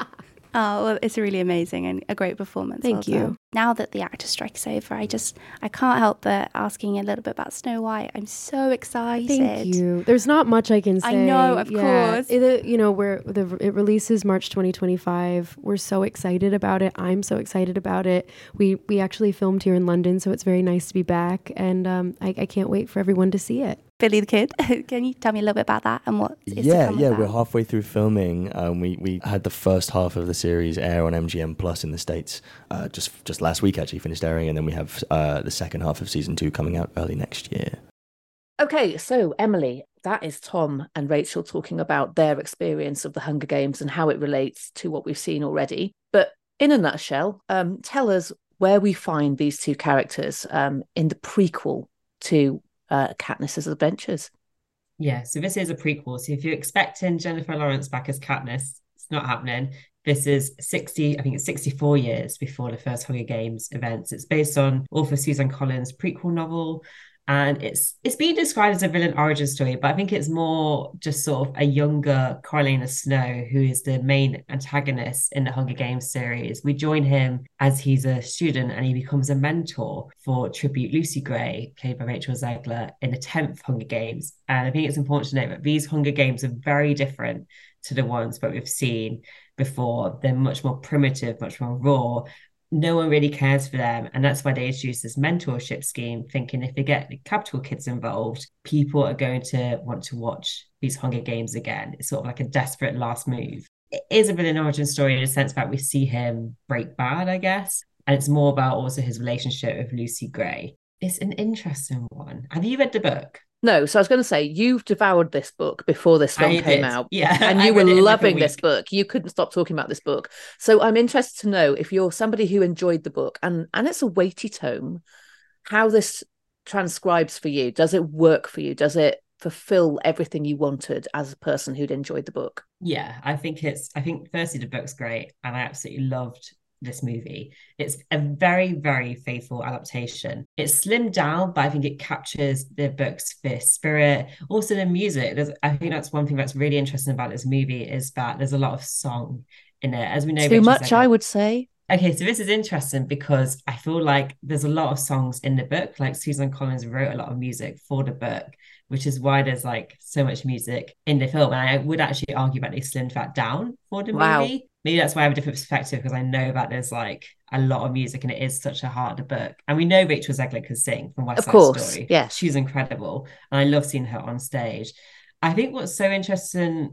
Oh, well, it's really amazing and a great performance. Thank well you. done. Now that the actor strike is over, I just, I can't help but asking a little bit about Snow White. I'm so excited. Thank you. There's not much I can say. I know, of yeah. course. It, you know, we're, the, it releases March twenty twenty-five. We're so excited about it. I'm so excited about it. We we actually filmed here in London, so it's very nice to be back. And um, I, I can't wait for everyone to see it. Billy the Kid, can you tell me a little bit about that and what is yeah to come yeah about? We're halfway through filming. Um, we we had the first half of the series air on M G M Plus in the States uh, just just last week. Actually finished airing, and then we have uh, the second half of season two coming out early next year. Okay, so Emily, that is Tom and Rachel talking about their experience of the Hunger Games and how it relates to what we've seen already. But in a nutshell, um, tell us where we find these two characters um, in the prequel to uh, Katniss's adventures. Yeah, so this is a prequel. So if you're expecting Jennifer Lawrence back as Katniss, it's not happening. This is sixty, I think it's sixty-four years before the first Hunger Games events. It's based on author Suzanne Collins' prequel novel. And it's it's being described as a villain origin story, but I think it's more just sort of a younger Coriolanus Snow, who is the main antagonist in the Hunger Games series. We join him as he's a student and he becomes a mentor for Tribute Lucy Gray, played by Rachel Zegler, in the tenth Hunger Games. And I think it's important to note that these Hunger Games are very different to the ones that we've seen before. They're much more primitive, much more raw. No one really cares for them. And that's why they introduced this mentorship scheme, thinking if they get the capital kids involved, people are going to want to watch these Hunger Games again. It's sort of like a desperate last move. It is a villain origin story in a sense that we see him break bad, I guess. And it's more about also his relationship with Lucy Gray. It's an interesting one. Have you read the book? No, so I was going to say, you've devoured this book before this film I came did. out. Yeah, and I you were read it in like a loving week. this book. You couldn't stop talking about this book. So I'm interested to know if you're somebody who enjoyed the book, and, and it's a weighty tome, how this transcribes for you. Does it work for you? Does it fulfill everything you wanted as a person who'd enjoyed the book? Yeah, I think it's, I think firstly, the book's great. And I absolutely loved this movie. It's a very, very faithful adaptation. It's slimmed down, but I think it captures the book's the spirit. Also the music. There's, I think that's one thing that's really interesting about this movie is that there's a lot of song in it. As we know, Too Rachel much, Zegler- I would say. Okay, so this is interesting because I feel like there's a lot of songs in the book. Like Suzanne Collins wrote a lot of music for the book, which is why there's like so much music in the film. And I would actually argue that they slimmed that down for the Wow. movie. Maybe that's why I have a different perspective, because I know that there's like a lot of music and it is such a harder book. And we know Rachel Zegler can sing from West Of Side course, Story. yeah. She's incredible. And I love seeing her on stage. I think what's so interesting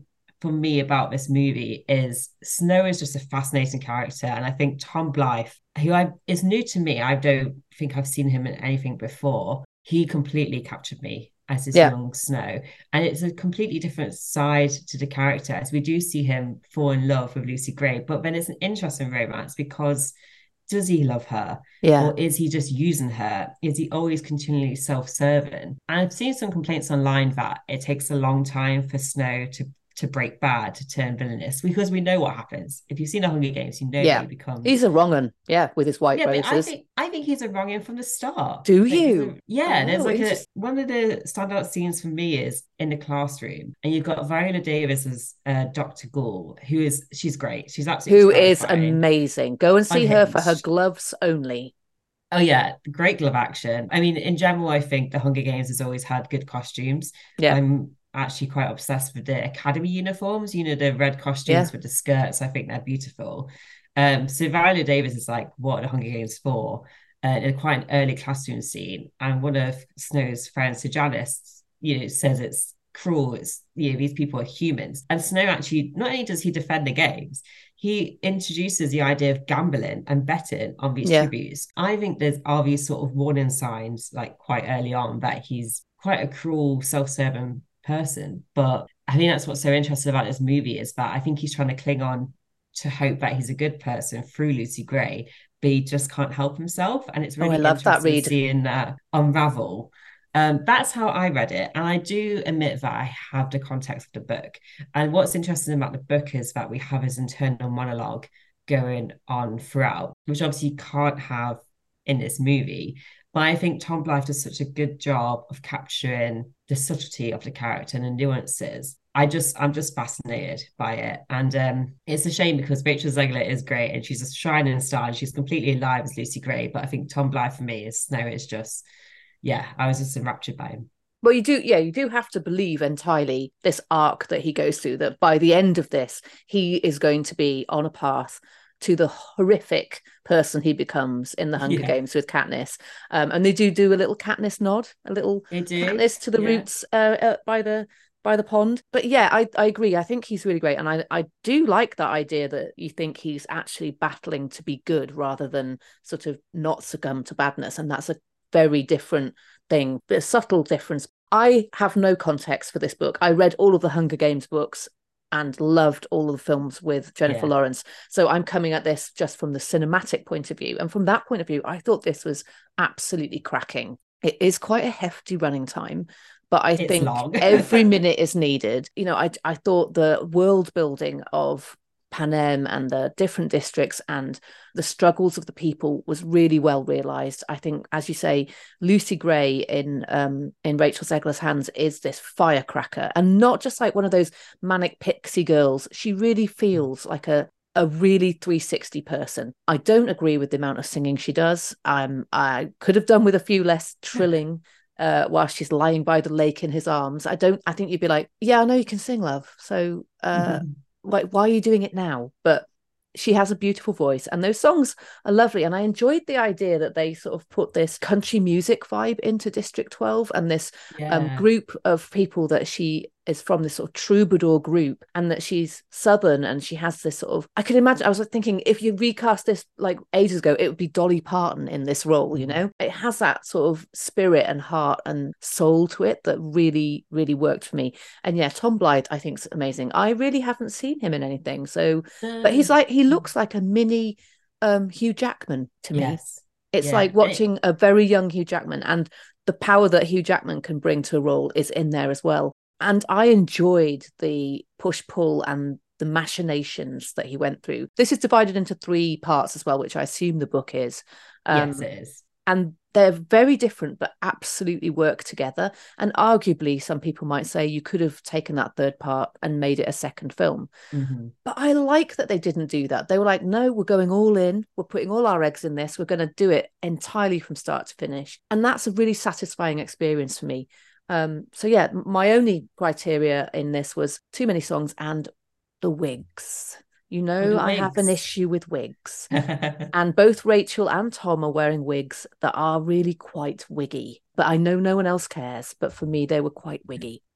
for me about this movie is Snow is just a fascinating character. And I think Tom Blythe, who I is new to me, I don't think I've seen him in anything before. He completely captured me as this yeah. young Snow. And it's a completely different side to the character, as we do see him fall in love with Lucy Gray. But then it's an interesting romance because does he love her? Yeah. Or is he just using her? Is he always continually self-serving? And I've seen some complaints online that it takes a long time for Snow to to break bad, to turn villainous, because we know what happens. If you've seen the Hunger Games, you know yeah. he becomes. He's a wrong un, yeah, with his white yeah, roses. I think I think he's a wrong un from the start. Do you? A, yeah, oh, there's like a one of the standout scenes for me is in the classroom, and you've got Viola Davis as uh, Doctor Gould, who is she's great. She's absolutely who terrifying. is amazing. Go and see Unhinged. her for her gloves only. Oh yeah, great glove action. I mean, in general, I think the Hunger Games has always had good costumes. Yeah. I'm actually quite obsessed with the academy uniforms, you know, the red costumes yeah. with the skirts. I think they're beautiful. Um, so Viola Davis is like, what are the Hunger Games for? Uh, in quite an early classroom scene. And one of Snow's friends, Sir Janice, you know, says it's cruel. It's, you know, these people are humans. And Snow actually, not only does he defend the games, he introduces the idea of gambling and betting on these yeah. tributes. I think there's are these sort of warning signs, like quite early on, that he's quite a cruel, self-serving person. But I think that's what's so interesting about this movie, is that I think he's trying to cling on to hope that he's a good person through Lucy Gray, but he just can't help himself. And it's really oh, I love interesting that read. seeing that unravel. Um, that's how I read it. And I do admit that I have the context of the book. And what's interesting about the book is that we have his internal monologue going on throughout, which obviously you can't have in this movie. But I think Tom Blythe does such a good job of capturing the subtlety of the character and the nuances. I just, I'm just fascinated by it. And um, it's a shame because Rachel Zegler is great and she's a shining star and she's completely alive as Lucy Gray. But I think Tom Blythe for me is Snow is just, yeah, I was just enraptured by him. Well, you do, yeah, you do have to believe entirely this arc that he goes through, that by the end of this, he is going to be on a path to the horrific person he becomes in the Hunger yeah. Games with Katniss. Um, and they do do a little Katniss nod, a little Katniss to the yeah. roots uh, uh, by the by the pond. But yeah, I, I agree. I think he's really great. And I, I do like that idea that you think he's actually battling to be good rather than sort of not succumb to badness. And that's a very different thing, a subtle difference. I have no context for this book. I read all of the Hunger Games books and loved all of the films with Jennifer yeah. Lawrence. So I'm coming at this just from the cinematic point of view. And from that point of view, I thought this was absolutely cracking. It is quite a hefty running time, but I it's think long. every minute is needed. You know, I I thought the world building of Panem and the different districts and the struggles of the people was really well realized. I think, as you say, Lucy Gray in um in Rachel Zegler's hands is this firecracker, and not just like one of those manic pixie girls. She really feels like a a really three sixty person. I don't agree with the amount of singing she does. Um, I could have done with a few less trilling uh, while she's lying by the lake in his arms. I don't. I think you'd be like, yeah, I know you can sing, love. So. Uh, mm-hmm. Like, why are you doing it now? But she has a beautiful voice and those songs are lovely. And I enjoyed the idea that they sort of put this country music vibe into District twelve and this yeah. um, group of people that she is from, this sort of troubadour group, and that she's Southern and she has this sort of, I could imagine, I was thinking if you recast this like ages ago, it would be Dolly Parton in this role, you know? It has that sort of spirit and heart and soul to it that really, really worked for me. And yeah, Tom Blythe, I think, is amazing. I really haven't seen him in anything. So, mm. but he's like, he looks like a mini um, Hugh Jackman to me. Yes. It's yeah. like watching a very young Hugh Jackman, and the power that Hugh Jackman can bring to a role is in there as well. And I enjoyed the push-pull and the machinations that he went through. This is divided into three parts as well, which I assume the book is. Um, yes, it is. And they're very different, but absolutely work together. And arguably, some people might say you could have taken that third part and made it a second film. Mm-hmm. But I like that they didn't do that. They were like, no, we're going all in. We're putting all our eggs in this. We're going to do it entirely from start to finish. And that's a really satisfying experience for me. Um, so yeah, my only criteria in this was too many songs and the wigs. You know, I have an issue with wigs. And both Rachel and Tom are wearing wigs that are really quite wiggy. But I know no one else cares. But for me, they were quite wiggy.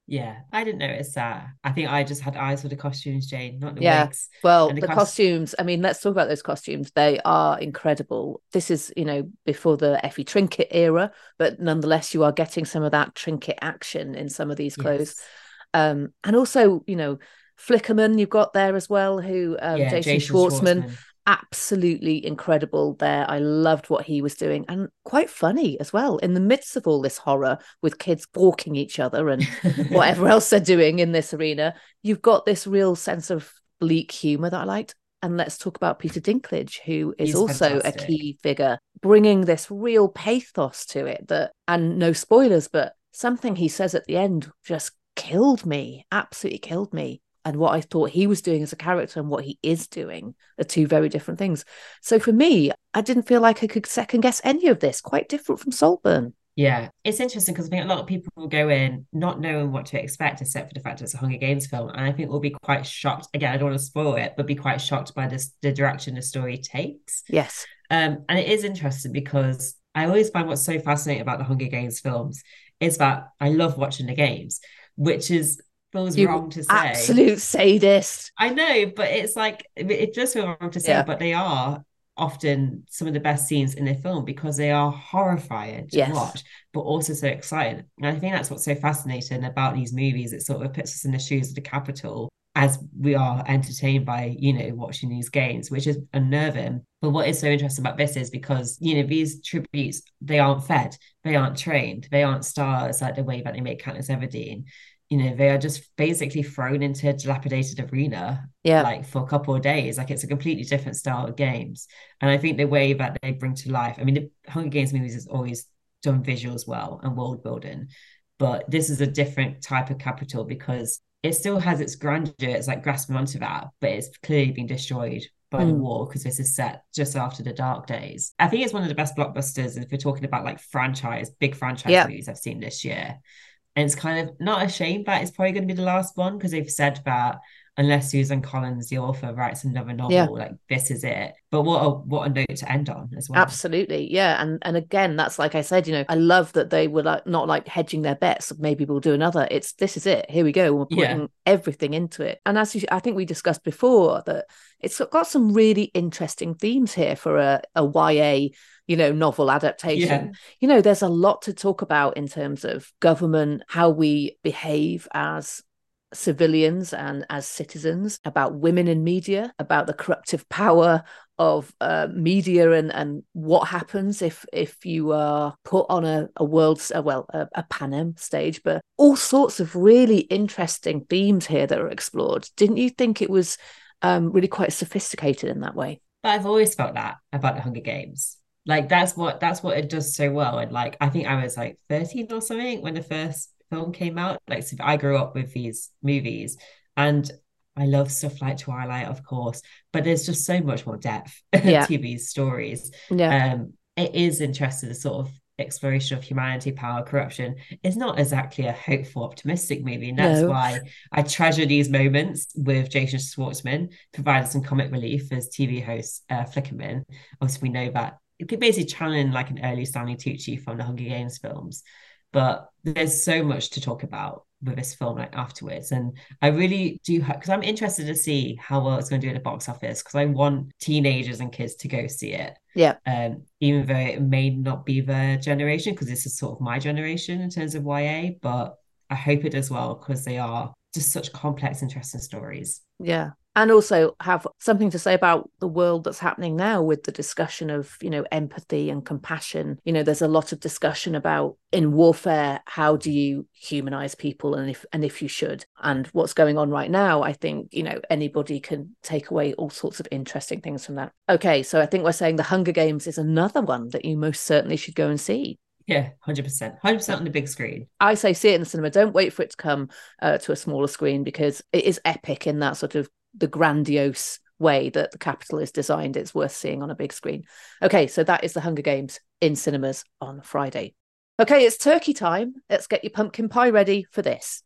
Yeah, I didn't notice that. I think I just had eyes for the costumes, Jane, not the Yeah. wigs. Well, And the, cos- costumes, I mean, let's talk about those costumes. They are incredible. This is, you know, before the Effie Trinket era, but nonetheless, you are getting some of that trinket action in some of these clothes. Yes. Um, and also, you know, Flickerman you've got there as well, who um, Yeah, Jason, Jason Schwartzman, Schwartzman. absolutely incredible there. I loved what he was doing, and quite funny as well in the midst of all this horror with kids balking each other and whatever else they're doing in this arena. You've got this real sense of bleak humor that I liked. And let's talk about Peter Dinklage, who is He's also fantastic. a key figure, bringing this real pathos to it. That, and no spoilers, but something he says at the end just killed me, absolutely killed me. And what I thought he was doing as a character and what he is doing are two very different things. So for me, I didn't feel like I could second guess any of this. Quite different from Saltburn. Yeah, it's interesting because I think a lot of people will go in not knowing what to expect, except for the fact it's a Hunger Games film. And I think we'll be quite shocked. Again, I don't want to spoil it, but be quite shocked by this, the direction the story takes. Yes. Um, and it is interesting because I always find what's so fascinating about the Hunger Games films is that I love watching the games, which is feels You wrong to say. Absolute sadist. I know, but it's like, it, it does feel wrong to say, Yeah. but they are often some of the best scenes in the film because they are horrifying to Yes. watch, but also so exciting. And I think that's what's so fascinating about these movies. It sort of puts us in the shoes of the Capitol as we are entertained by, you know, watching these games, which is unnerving. But what is so interesting about this is because, you know, these tributes, they aren't fed, they aren't trained, they aren't stars like the way that they make Katniss Everdeen. You know, they are just basically thrown into a dilapidated arena, yeah. like for a couple of days. Like it's a completely different style of games. And I think the way that they bring to life, I mean, the Hunger Games movies has always done visuals well and world building, but this is a different type of Capitol because it still has its grandeur. It's like grasping onto that, but it's clearly been destroyed by mm. the war because this is set just after the dark days. I think it's one of the best blockbusters if we're talking about like franchise, big franchise yeah. movies I've seen this year. And it's kind of not a shame that it's probably going to be the last one because they've said that unless Susan Collins, the author, writes another novel, yeah. like this is it. But what a what a note to end on as well. Absolutely, yeah. And and again, that's like I said, you know, I love that they were like not like hedging their bets. Maybe we'll do another. It's this is it. Here we go. We're putting yeah. everything into it. And as you, I think we discussed before, that it's got some really interesting themes here for a, a Y A, you know, novel adaptation. Yeah. You know, there's a lot to talk about in terms of government, how we behave as civilians and as citizens, about women in media, about the corruptive power of uh, media and and what happens if if you are put on a, a world uh, well a, a Panem stage, but all sorts of really interesting themes here that are explored. Didn't you think it was um, really quite sophisticated in that way? But I've always felt that about the Hunger Games. Like that's what that's what it does so well. And like I think I was like thirteen or something when the first film came out. Like so I grew up with these movies and I love stuff like Twilight, of course, but there's just so much more depth yeah. to these stories. Yeah. Um, it is interesting, the sort of exploration of humanity, power, corruption. It's not exactly a hopeful, optimistic movie. And that's no. why I treasure these moments with Jason Schwartzman, providing some comic relief as T V host uh, Flickerman. Obviously, we know that it could basically challenge like an early Stanley Tucci from the Hunger Games films. But there's so much to talk about with this film like afterwards, and I really do because I'm interested to see how well it's going to do at the box office because I want teenagers and kids to go see it. Yeah. Um, even though it may not be their generation because this is sort of my generation in terms of Y A, but I hope it does well because they are just such complex, interesting stories. Yeah. And also have something to say about the world that's happening now with the discussion of, you know, empathy and compassion. You know, there's a lot of discussion about in warfare, how do you humanize people and if and if you should. And what's going on right now, I think, you know, anybody can take away all sorts of interesting things from that. Okay, so I think we're saying The Hunger Games is another one that you most certainly should go and see. Yeah, one hundred percent. one hundred percent on the big screen. I say see it in the cinema. Don't wait for it to come uh, to a smaller screen because it is epic in that sort of the grandiose way that the Capitol is designed. It's worth seeing on a big screen. Okay, so that is The Hunger Games in cinemas on Friday. Okay, it's turkey time. Let's get your pumpkin pie ready for this.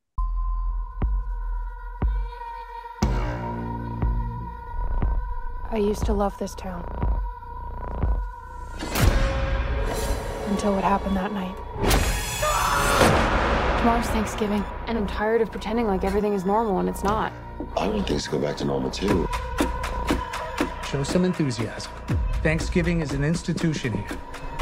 I used to love this town. Until what happened that night. Tomorrow's Thanksgiving, and I'm tired of pretending like everything is normal and it's not. I want things to go back to normal too. Show some enthusiasm. Thanksgiving is an institution here.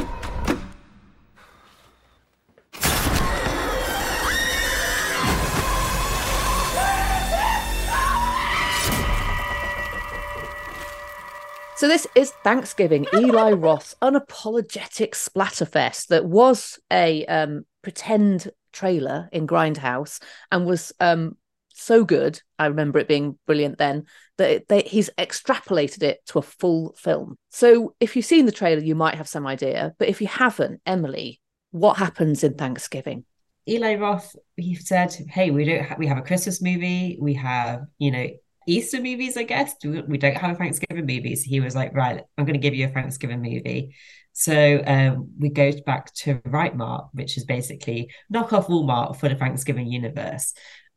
So this is Thanksgiving, Eli Roth's unapologetic splatterfest that was a um, pretend trailer in Grindhouse and was um, so good, I remember it being brilliant then, that it, they, he's extrapolated it to a full film. So if you've seen the trailer, you might have some idea. But if you haven't, Emily, what happens in Thanksgiving? Eli Roth, he said, hey, we don't ha- we have a Christmas movie, we have, you know, Easter movies, I guess. We don't have a Thanksgiving movie. So he was like, right, I'm going to give you a Thanksgiving movie. So um, we go back to Right Mart, which is basically knockoff Walmart for the Thanksgiving universe.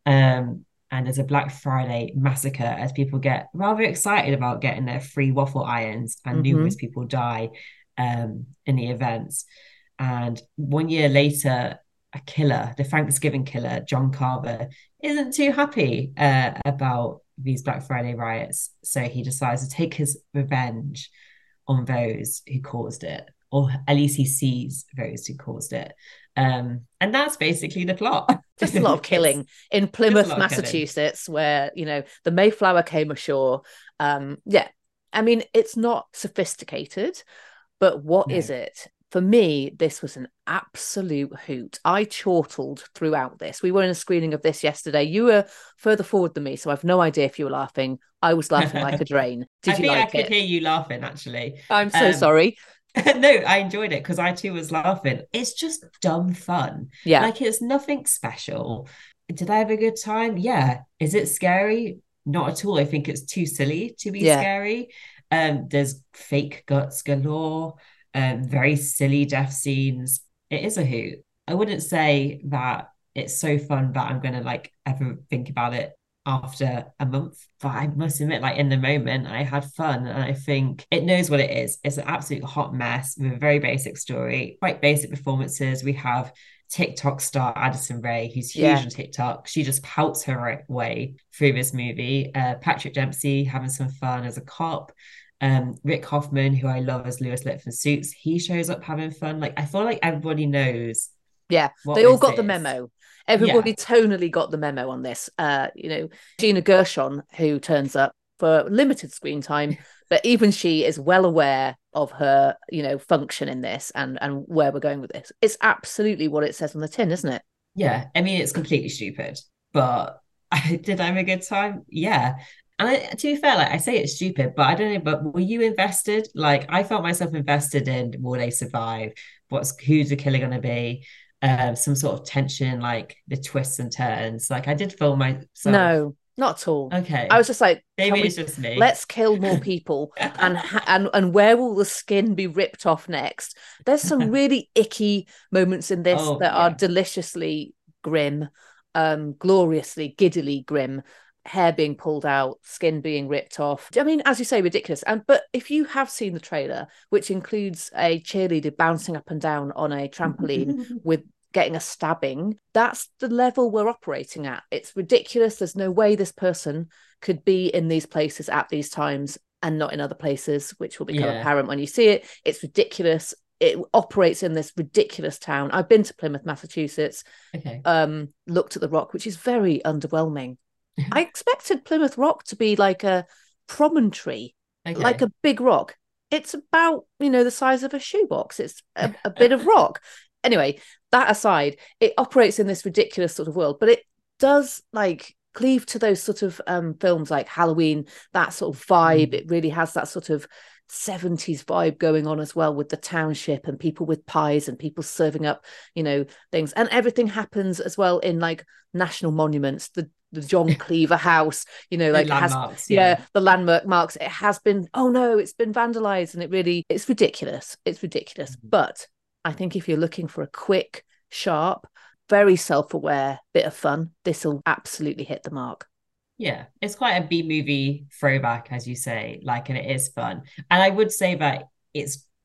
Um, and there's a Black Friday massacre as people get rather excited about getting their free waffle irons, and mm-hmm. numerous people die um, in the events. And one year later, a killer, the Thanksgiving killer, John Carver, isn't too happy uh, about these Black Friday riots. So he decides to take his revenge on those who caused it, or at least he sees those who caused it. Um, and that's basically the plot. Just a lot of killing in Plymouth, Massachusetts, where, you know, the Mayflower came ashore. Um, yeah, I mean, it's not sophisticated, but what no. is it? For me, this was an absolute hoot. I chortled throughout this. We were in a screening of this yesterday. You were further forward than me, so I've no idea if you were laughing. I was laughing like a drain. Did I you think like I could it? hear you laughing, actually. I'm so um, sorry. No, I enjoyed it because I too was laughing. It's just dumb fun. Yeah. Like, it's nothing special. Did I have a good time? Yeah. Is it scary? Not at all. I think it's too silly to be yeah. scary. Um, there's fake guts galore. Um, very silly death scenes. It is a hoot. I wouldn't say that it's so fun that I'm going to like ever think about it after a month, but I must admit, like in the moment, I had fun, and I think it knows what it is. It's an absolute hot mess with a very basic story, quite basic performances. We have TikTok star Addison Rae, who's huge yeah. on TikTok. She just pouts her way through this movie. Uh, Patrick Dempsey having some fun as a cop. Um, Rick Hoffman, who I love as Lewis Litt from Suits, he shows up having fun. Like, I feel like everybody knows. Yeah, they all got is. the memo. Everybody yeah. tonally got the memo on this. Uh, you know, Gina Gershon, who turns up for limited screen time, but even she is well aware of her, you know, function in this and and where we're going with this. It's absolutely what it says on the tin, isn't it? Yeah, I mean, it's completely stupid, but I, did I have a good time? Yeah. And I, to be fair, like I say it's stupid, but I don't know, but were you invested? Like, I felt myself invested in will they survive? What's who's the killer going to be? Um, some sort of tension, like the twists and turns. Like, I did feel myself. No, not at all. Okay. I was just like, maybe we, it's just me. Let's kill more people. and and and where will the skin be ripped off next? There's some really icky moments in this oh, that yeah. are deliciously grim, um, gloriously, giddily grim. Hair being pulled out, skin being ripped off. I mean, as you say, ridiculous. And but if you have seen the trailer, which includes a cheerleader bouncing up and down on a trampoline with getting a stabbing, that's the level we're operating at. It's ridiculous. There's no way this person could be in these places at these times and not in other places, which will become yeah. apparent when you see it. It's ridiculous. It operates in this ridiculous town. I've been to Plymouth, Massachusetts, okay. um, looked at the Rock, which is very underwhelming. I expected Plymouth Rock to be like a promontory, okay. like a big rock. It's about, you know, the size of a shoebox. It's a, a bit of rock. Anyway, that aside, it operates in this ridiculous sort of world, but it does like cleave to those sort of um, films like Halloween, that sort of vibe. Mm. It really has that sort of seventies vibe going on as well with the township and people with pies and people serving up, you know, things. And everything happens as well in like national monuments, the the John Cleaver house, you know, like the it has, yeah. yeah, the landmark marks. It has been, oh no, it's been vandalized, and it really, it's ridiculous. It's ridiculous. Mm-hmm. But I think if you're looking for a quick, sharp, very self-aware bit of fun, this will absolutely hit the mark. Yeah, it's quite a B-movie throwback, as you say, like, and it is fun. And I would say that it's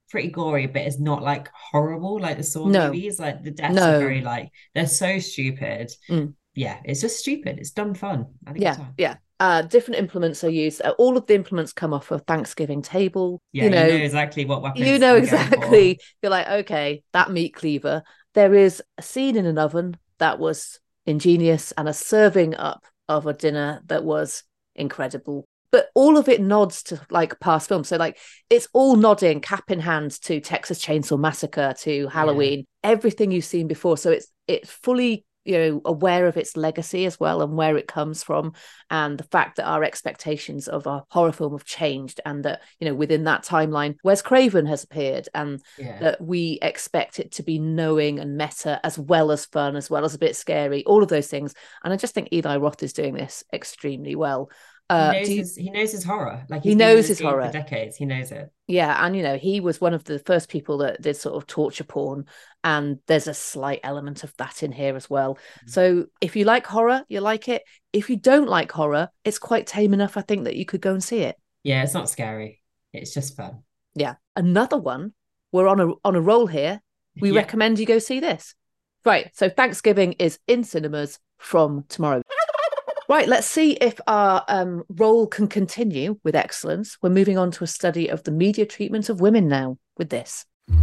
pretty gory, but it's not like horrible like the Saw No. movies. Like the deaths No. are very like they're so stupid. Mm. Yeah, it's just stupid. It's dumb fun. I had a good Yeah, time. yeah. Uh, different implements are used. Uh, all of the implements come off a Thanksgiving table. Yeah, you know, you know exactly what weapons you know we're going exactly. for. You're like, okay, that meat cleaver. There is a scene in an oven that was ingenious and a serving up of a dinner that was incredible. But all of it nods to like past films. So like it's all nodding cap in hand to Texas Chainsaw Massacre, to Halloween, everything you've seen before. So it's it's fully, you know, aware of its legacy as well and where it comes from, and the fact that our expectations of a horror film have changed, and that, you know, within that timeline Wes Craven has appeared, and Yeah. that we expect it to be knowing and meta as well as fun, as well as a bit scary, all of those things. And I just think Eli Roth is doing this extremely well. Uh, he knows do you- his he knows his horror. Like He he's been in knows this his game horror. for decades. He knows it. Yeah, and you know, he was one of the first people that did sort of torture porn, and there's a slight element of that in here as well. So if you like horror, you like it. If you don't like horror, it's quite tame enough, I think, that you could go and see it. Yeah, it's not scary. It's just fun. Yeah. Another one, we're on a on a roll here. We Yeah. recommend you go see this. Right, so Thanksgiving is in cinemas from tomorrow. Right, let's see if our um, role can continue with excellence. We're moving on to a study of the media treatment of women now with this.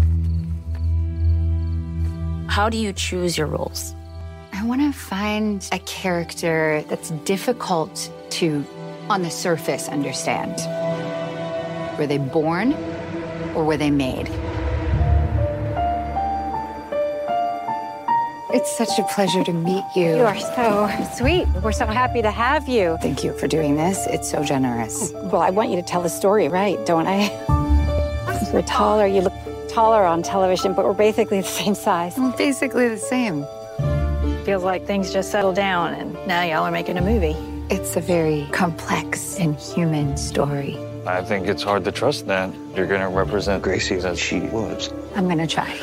How do you choose your roles? I want to find a character that's difficult to, on the surface, understand. Were they born or were they made? It's such a pleasure to meet you. You are so sweet. We're so happy to have you. Thank you for doing this. It's so generous. Well, I want you to tell the story right, don't I? You're taller. You look taller on television, but we're basically the same size. Well, basically the same. Feels like things just settled down, and now y'all are making a movie. It's a very complex and human story. I think it's hard to trust that you're going to represent Gracie as she was. I'm going to try.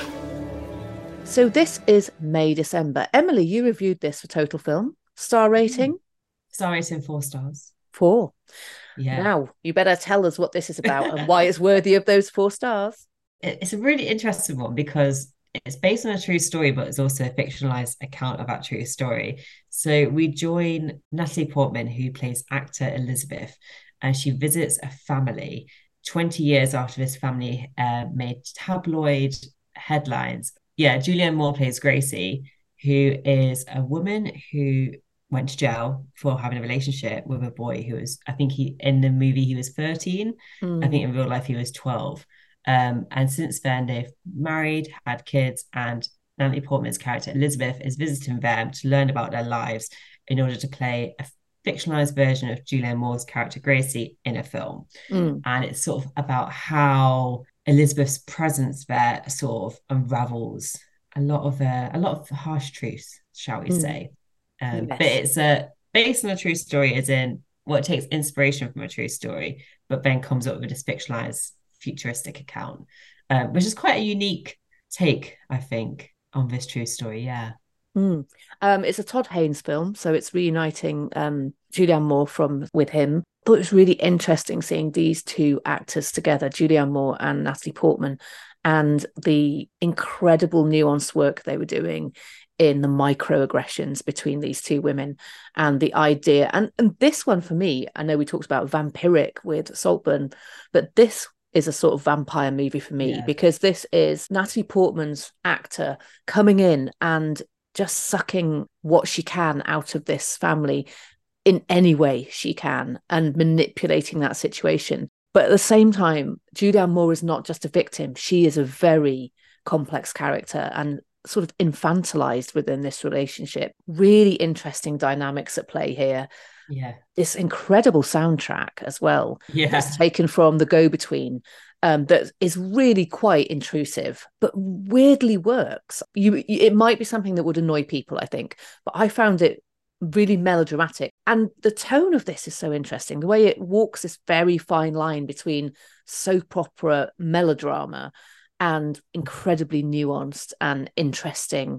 So this is May, December. Emily, you reviewed this for Total Film. Star rating? Star rating four stars. Four. Yeah. Now, you better tell us what this is about and why it's worthy of those four stars. It's a really interesting one because it's based on a true story, but it's also a fictionalized account of that true story. So we join Natalie Portman, who plays actor Elizabeth, and she visits a family twenty years after this family uh, made tabloid headlines. Yeah, Julianne Moore plays Gracie, who is a woman who went to jail for having a relationship with a boy who was, I think he in the movie he was thirteen. Mm. I think in real life he was twelve. Um, and since then they've married, had kids, and Natalie Portman's character Elizabeth is visiting them to learn about their lives in order to play a fictionalized version of Julianne Moore's character Gracie in a film. Mm. And it's sort of about how Elizabeth's presence there sort of unravels a lot of uh, a lot of harsh truths, shall we Mm. say. Um, Yes. But it's a based on a true story, as in what well, takes inspiration from a true story, but then comes up with this fictionalized futuristic account, um, which is quite a unique take, I think, on this true story. Yeah. Mm. Um, it's a Todd Haynes film, so it's reuniting um, Julianne Moore from with him. Thought it was really interesting seeing these two actors together, Julianne Moore and Natalie Portman, and the incredible nuanced work they were doing in the microaggressions between these two women, and the idea. And, and this one for me, I know we talked about vampiric with Saltburn, but this is a sort of vampire movie for me, Yeah. because this is Natalie Portman's actor coming in and just sucking what she can out of this family in any way she can and manipulating that situation. But at the same time, Julianne Moore is not just a victim. She is a very complex character and sort of infantilized within this relationship. Really interesting dynamics at play here. Yeah. This incredible soundtrack as well. Yeah. That's taken from The Go-Between. Um, that is really quite intrusive, but weirdly works. You, it might be something that would annoy people, I think, but I found it really melodramatic. And the tone of this is so interesting. The way it walks this very fine line between soap opera melodrama and incredibly nuanced and interesting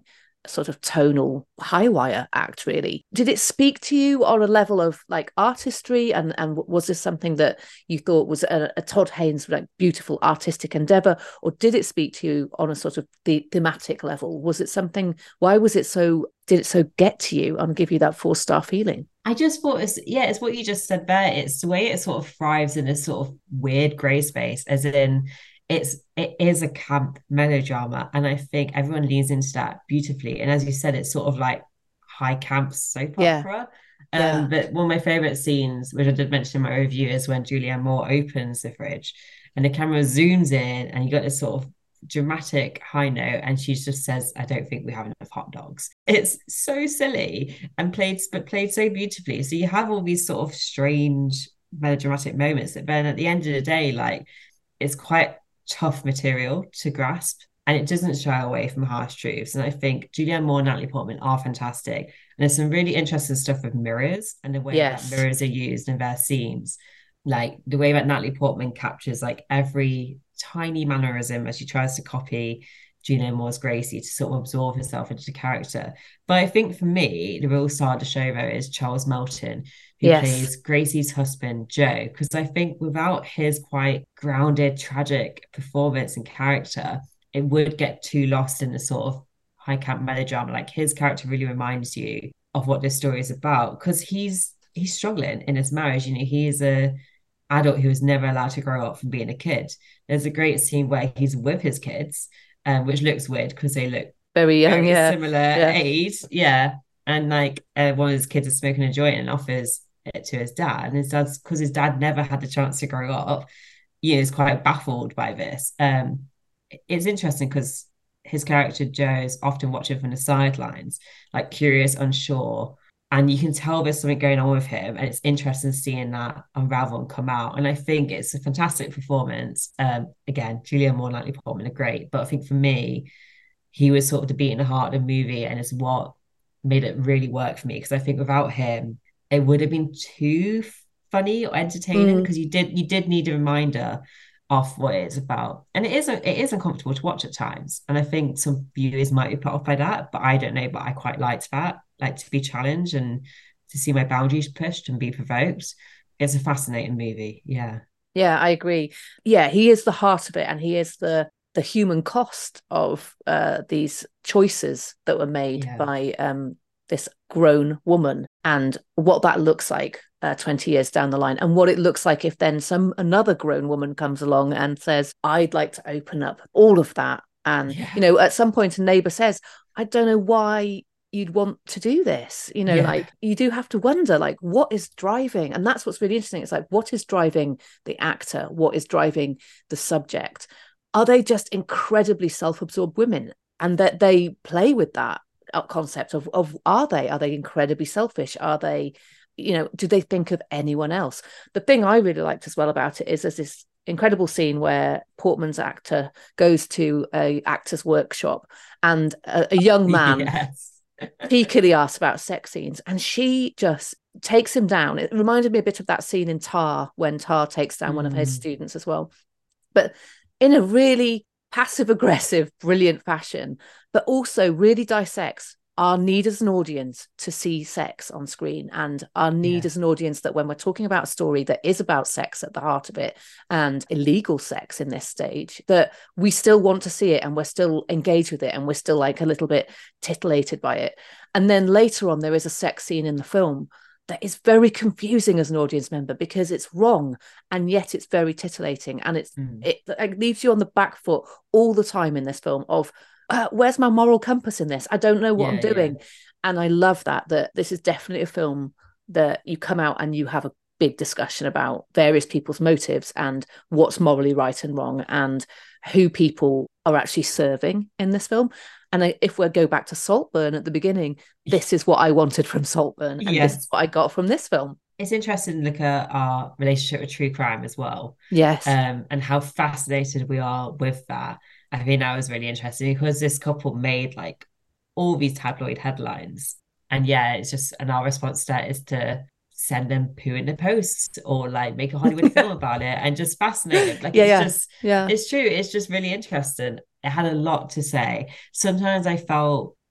sort of tonal high wire act, really. Did it speak to you on a level of like artistry, and and was this something that you thought was a, a Todd Haynes like beautiful artistic endeavor, or did it speak to you on a sort of the thematic level? Was it something, why was it so, did it so get to you and give you that four star feeling? I just thought it's, yeah, it's what you just said there. It's the way it sort of thrives in this sort of weird grey space, as in it's it is a camp melodrama, and I think everyone leans into that beautifully. And as you said, it's sort of like high camp soap Yeah. opera. Yeah. Um, but one of my favorite scenes, which I did mention in my review, is when Julianne Moore opens the fridge and the camera zooms in, and you got this sort of dramatic high note, and she just says, "I don't think we have enough hot dogs." It's so silly and played, but played so beautifully. So you have all these sort of strange melodramatic moments that then at the end of the day, like, it's quite tough material to grasp, and it doesn't shy away from harsh truths. And I think Julianne Moore and Natalie Portman are fantastic, and there's some really interesting stuff with mirrors and the way Yes. that mirrors are used in their scenes, like the way that Natalie Portman captures like every tiny mannerism as she tries to copy Julianne Moore's Gracie to sort of absorb herself into the character. But I think for me, the real star of the show though is Charles Melton, who Yes. plays Gracie's husband, Joe, because I think without his quite grounded, tragic performance and character, it would get too lost in the sort of high camp melodrama. Like, his character really reminds you of what this story is about, because he's he's struggling in his marriage. You know, he is a adult who was never allowed to grow up from being a kid. There's a great scene where he's with his kids, um, which looks weird because they look Very young, very yeah. similar Yeah. age. Yeah. And like uh, one of his kids is smoking a joint and offers it to his dad. And his dad's, because his dad never had the chance to grow up, you know, is quite baffled by this. Um, it's interesting because his character, Joe, is often watching from the sidelines, like curious, unsure. And you can tell there's something going on with him. And it's interesting seeing that unravel and come out. And I think it's a fantastic performance. Um, again, Julianne Moore and Natalie Portman are great. But I think for me, he was sort of the beating heart of the movie, and it's what made it really work for me. Because I think without him, it would have been too funny or entertaining, because Mm. you did you did need a reminder of what it's about. And it is it is uncomfortable to watch at times. And I think some viewers might be put off by that, but I don't know, but I quite liked that. Like, to be challenged and to see my boundaries pushed and be provoked. It's a fascinating movie. Yeah. Yeah, I agree. Yeah, he is the heart of it, and he is the the human cost of uh, these choices that were made Yeah. by um, this grown woman, and what that looks like uh, twenty years down the line, and what it looks like if then some another grown woman comes along and says, "I'd like to open up all of that." And Yeah. you know, at some point, a neighbor says, "I don't know why you'd want to do this." You know, Yeah. like, you do have to wonder, like, what is driving? And that's what's really interesting. It's like, what is driving the actor? What is driving the subject? Are they just incredibly self-absorbed women, and that they play with that uh, concept of, of are they are they incredibly selfish? Are they, you know, do they think of anyone else? The thing I really liked as well about it is there's this incredible scene where Portman's actor goes to a actor's workshop, and a, a young man Yes. cheekily asks about sex scenes, and she just takes him down. It reminded me a bit of that scene in Tar, when Tar takes down one of his Mm. students as well, but in a really passive aggressive, brilliant fashion, but also really dissects our need as an audience to see sex on screen, and our need Yeah. as an audience that when we're talking about a story that is about sex at the heart of it, and illegal sex in this stage, that we still want to see it, and we're still engaged with it, and we're still like a little bit titillated by it. And then later on, there is a sex scene in the film that is very confusing as an audience member, because it's wrong, and yet it's very titillating, and it's Mm. it, it leaves you on the back foot all the time in this film of, uh, where's my moral compass in this? I don't know what Yeah, I'm doing. And I love that that this is definitely a film that you come out and you have a big discussion about various people's motives and what's morally right and wrong, and who people are actually serving in this film. And I, if we go back to Saltburn at the beginning, this is what I wanted from Saltburn, and Yes. this is what I got from this film. It's interesting to look at our relationship with true crime as well. Yes. Um, and how fascinated we are with that. I think that was really interesting, because this couple made like all these tabloid headlines. And yeah, it's just, and our response to that is to send them poo in the post, or like make a Hollywood film about it, and just fascinated. Like, Yeah, it's yeah, just, yeah. it's true. It's just really interesting. It had a lot to say. Sometimes I felt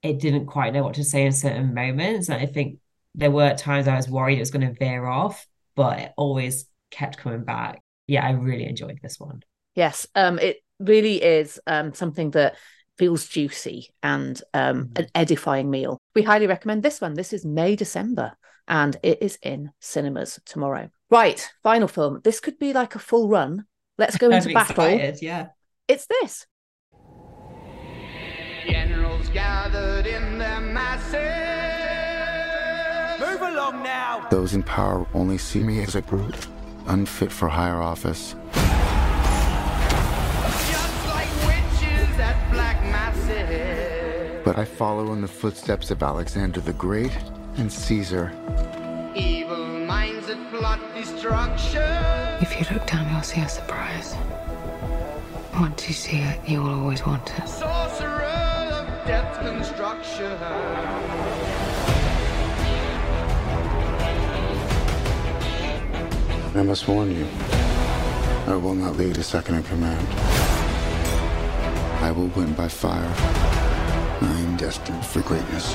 it didn't quite know what to say in certain moments. And I think there were times I was worried it was going to veer off, but it always kept coming back. Yeah, I really enjoyed this one. Yes, um, it really is um, something that feels juicy and um, mm. an edifying meal. We highly recommend this one. This is May, December, and it is in cinemas tomorrow. Right, final film. This could be like a full run. Let's go into I'm battle. Excited, yeah. It's this. Generals gathered in their masses. Move along now. Those in power only see me as a brute, unfit for higher office. Just like witches at black masses. But I follow in the footsteps of Alexander the Great and Caesar. Evil minds that plot destruction. If you look down, you'll see a surprise. Once you see it, you will always want it. Sorcerer of death's construction. I must warn you, I will not lead a second in command. I will win by fire. I am destined for greatness.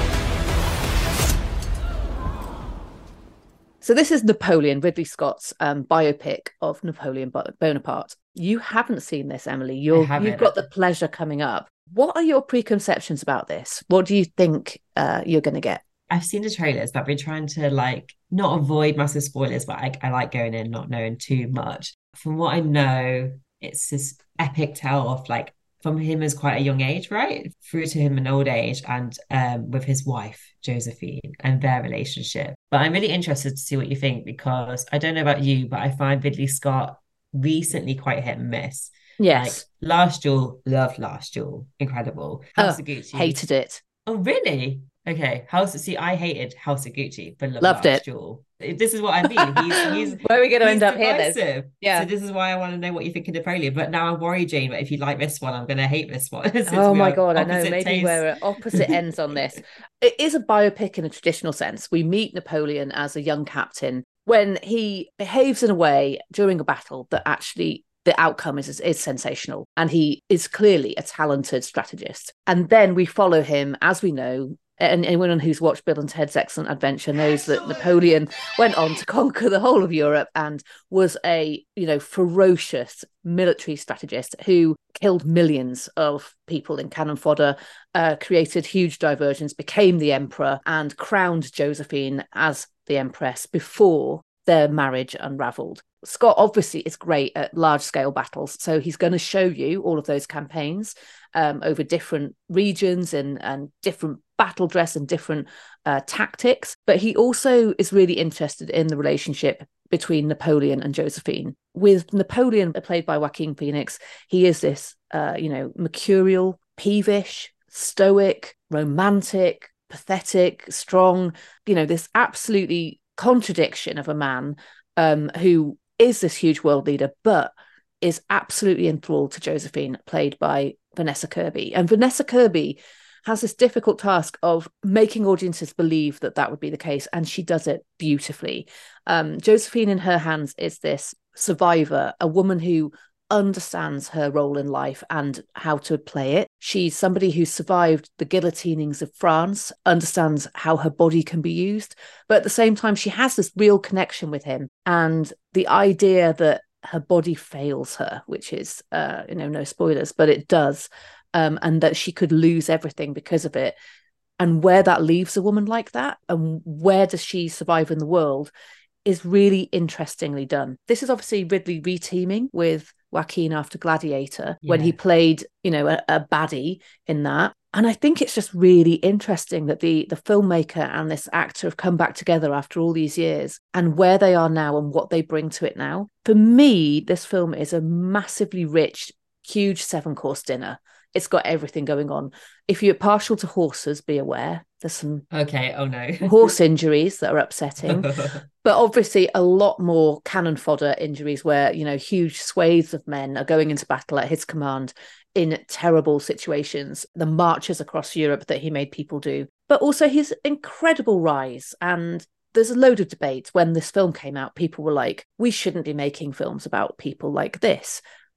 So this is Napoleon, Ridley Scott's um, biopic of Napoleon Bonaparte. You haven't seen this, Emily. You're, you've got the pleasure coming up. What are your preconceptions about this? What do you think uh, you're going to get? I've seen the trailers, but I've been trying to like not avoid massive spoilers, but I, I like going in not knowing too much. From what I know, it's this epic tale of like from him as quite a young age, right? Through to him in old age and um, with his wife, Josephine, and their relationship. But I'm really interested to see what you think because I don't know about you, but I find Ridley Scott recently quite hit and miss. Yes. Like Last Duel, loved Last Duel. Incredible. House oh, of Gucci. Hated it. Oh, really? Okay. House See, I hated House of Gucci, but loved, loved Last it. Duel. This is what I mean. He's, he's Where are we going to end up divisive. here then? Yeah. So this is why I want to know what you think of Napoleon. But now I'm worried, Jane, that if you like this one, I'm going to hate this one. Oh my God, I know. Maybe tastes. we're at opposite ends on this. It is a biopic in a traditional sense. We meet Napoleon as a young captain when he behaves in a way during a battle that actually the outcome is, is, is sensational. And he is clearly a talented strategist. And then we follow him, as we know, and anyone who's watched Bill and Ted's Excellent Adventure knows that Napoleon went on to conquer the whole of Europe and was a, you know, ferocious military strategist who killed millions of people in cannon fodder, uh, created huge diversions, became the emperor and crowned Josephine as the empress before their marriage unraveled. Scott obviously is great at large-scale battles, so he's going to show you all of those campaigns um, over different regions and, and different battle dress and different uh, tactics. But he also is really interested in the relationship between Napoleon and Josephine. With Napoleon, played by Joaquin Phoenix, he is this, uh, you know, mercurial, peevish, stoic, romantic, pathetic, strong, you know, this absolutely contradiction of a man um, who is this huge world leader, but is absolutely enthralled to Josephine, played by Vanessa Kirby. And Vanessa Kirby has this difficult task of making audiences believe that that would be the case, and she does it beautifully. Um, Josephine in her hands is this survivor, a woman who understands her role in life and how to play it. She's somebody who survived the guillotinings of France, understands how her body can be used, but at the same time, she has this real connection with him. And the idea that her body fails her, which is, uh, you know, no spoilers, but it does, um, and that she could lose everything because of it. And where that leaves a woman like that, and where does she survive in the world, is really interestingly done. This is obviously Ridley reteaming with Joaquin after Gladiator, yeah. when he played, you know, a, a baddie in that. And I think it's just really interesting that the the filmmaker and this actor have come back together after all these years, and where they are now and what they bring to it now. For me, this film is a massively rich, huge seven-course dinner. It's got everything going on. If you're partial to horses, be aware. There's some okay, oh no, horse injuries that are upsetting, but obviously a lot more cannon fodder injuries where, you know, huge swathes of men are going into battle at his command in terrible situations. The marches across Europe that he made people do, but also his incredible rise. And there's a load of debate. When this film came out, people were like, we shouldn't be making films about people like this.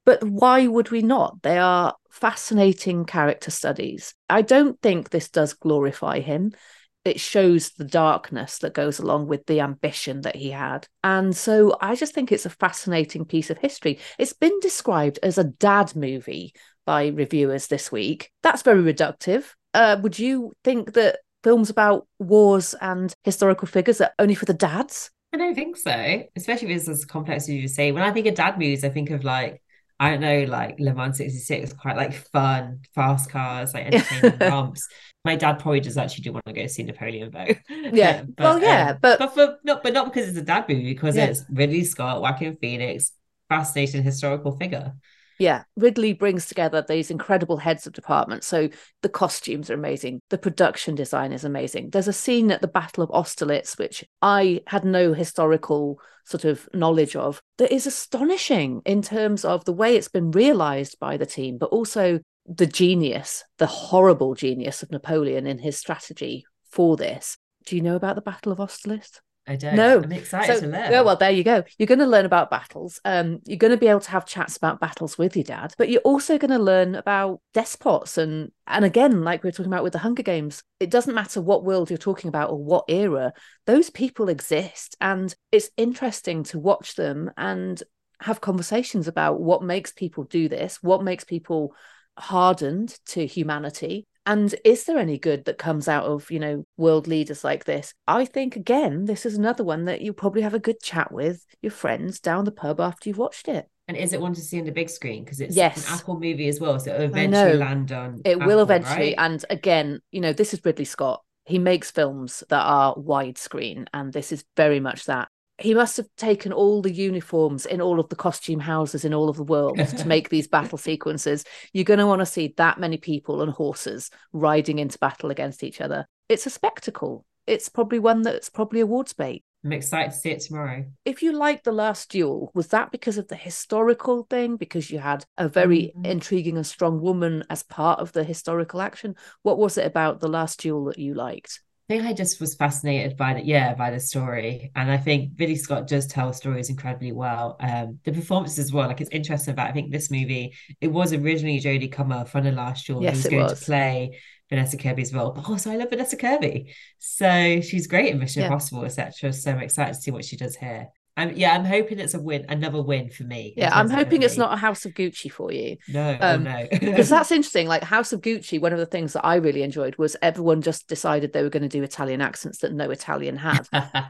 But why would we not? They are fascinating character studies. I don't think this does glorify him. It shows the darkness that goes along with the ambition that he had. And so I just think it's a fascinating piece of history. It's been described as a dad movie by reviewers this week. That's very reductive. Uh, would you think that films about wars and historical figures are only for the dads? I don't think so, especially if it's as complex as you say. When I think of dad movies, I think of like, I don't know, like Le Mans sixty-six, quite like fun, fast cars, like entertaining romps. My dad probably does actually do want to go see Napoleon, though. Yeah, but, well, yeah, um, but but for not, but not because it's a dad movie, because yeah. it's Ridley Scott, Joaquin Phoenix, fascinating historical figure. Yeah, Ridley brings together these incredible heads of department. So the costumes are amazing. The production design is amazing. There's a scene at the Battle of Austerlitz, which I had no historical sort of knowledge of, that is astonishing in terms of the way it's been realised by the team, but also the genius, the horrible genius of Napoleon in his strategy for this. Do you know about the Battle of Austerlitz? I don't. No. I'm excited so, to learn. Yeah, well, there you go. You're going to learn about battles. Um, you're going to be able to have chats about battles with your dad, but you're also going to learn about despots. And, and again, like we were talking about with the Hunger Games, it doesn't matter what world you're talking about or what era, those people exist. And it's interesting to watch them and have conversations about what makes people do this, what makes people hardened to humanity. And is there any good that comes out of, you know, world leaders like this? I think, again, this is another one that you probably have a good chat with your friends down the pub after you've watched it. And is it one to see on the big screen? Because it's yes. an Apple movie as well, so it'll eventually land on It Apple, will eventually. right? And again, you know, this is Ridley Scott. He makes films that are widescreen, and this is very much that. He must have taken all the uniforms in all of the costume houses in all of the world to make these battle sequences. You're going to want to see that many people and horses riding into battle against each other. It's a spectacle. It's probably one that's probably awards bait. I'm excited to see it tomorrow. If you liked The Last Duel, was that because of the historical thing? Because you had a very mm-hmm. intriguing and strong woman as part of the historical action? What was it about The Last Duel that you liked? I think I just was fascinated by the yeah by the story, and I think Ridley Scott does tell stories incredibly well. Um, the performances as well, like it's interesting about I think this movie, it was originally Jodie Comer from The Last Duel, yes, who was going was. to play Vanessa Kirby's role, but also I love Vanessa Kirby, so she's great in Mission yeah. Impossible, et cetera. So I'm excited to see what she does here. Um, yeah, I'm hoping it's a win, another win for me. Yeah, I'm hoping it's not a House of Gucci for you. No, um, oh no. Because that's interesting. Like House of Gucci, one of the things that I really enjoyed was everyone just decided they were going to do Italian accents that no Italian had.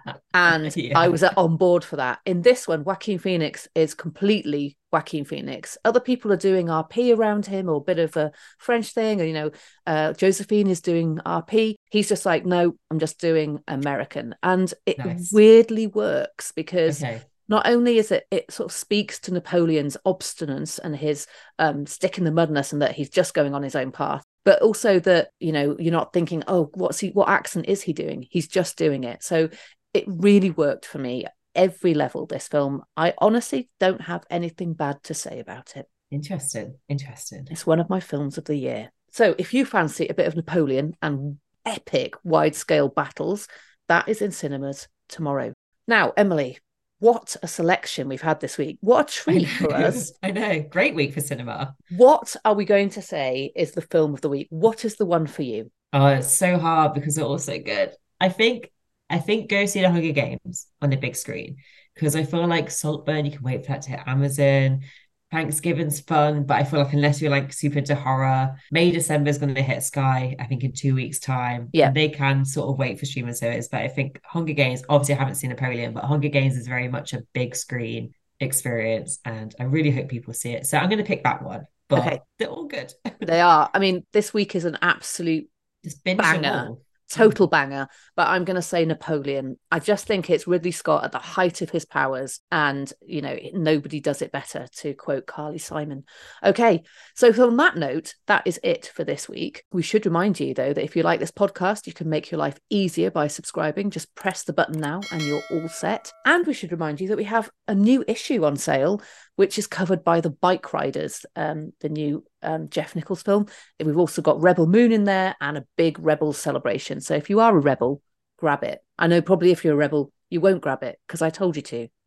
And yeah. I was on board for that. In this one, Joaquin Phoenix is completely Joaquin Phoenix. Other people are doing R P around him or a bit of a French thing. Or, you know, uh, Josephine is doing R P. He's just like, no, I'm just doing American. And it nice. weirdly works because okay. not only is it, it sort of speaks to Napoleon's obstinance and his um, stick in the mudness and that he's just going on his own path, but also that, you know, you're not thinking, oh, what's he, what accent is he doing? He's just doing it. So it really worked for me. Every level, this film, I honestly don't have anything bad to say about it. Interesting, interesting. It's one of my films of the year. So if you fancy a bit of Napoleon and epic wide-scale battles, that is in cinemas tomorrow. Now, Emily, what a selection we've had this week. What a treat for us. I know, great week for cinema. What are we going to say is the film of the week? What is the one for you? Oh, it's so hard because they're all so good. I think I think go see The Hunger Games on the big screen because I feel like Saltburn, you can wait for that to hit Amazon. Thanksgiving's fun, but I feel like unless you're like super into horror, May December is going to hit Sky, I think in two weeks' time. Yeah. And they can sort of wait for streaming service. But I think Hunger Games, obviously I haven't seen Napoleon, but Hunger Games is very much a big screen experience. And I really hope people see it. So I'm going to pick that one. But okay. they're all good. They are. I mean, this week is an absolute Just binge banger. Total banger, but I'm going to say Napoleon. I just think it's Ridley Scott at the height of his powers, and you know nobody does it better, to quote Carly Simon. Okay, so on that note, that is it for this week. We should remind you though that if you like this podcast, you can make your life easier by subscribing. Just press the button now and you're all set. And we should remind you that we have a new issue on sale, which is covered by The Bike Riders, um, the new um, Jeff Nichols film. We've also got Rebel Moon in there and a big Rebel celebration. So if you are a rebel, grab it. I know probably if you're a rebel, you won't grab it because I told you to.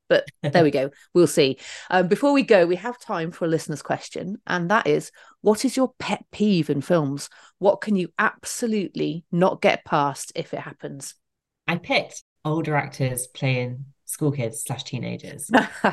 But there we go. We'll see. Um, before we go, we have time for a listener's question. And that is, what is your pet peeve in films? What can you absolutely not get past if it happens? I picked older actors playing school kids slash teenagers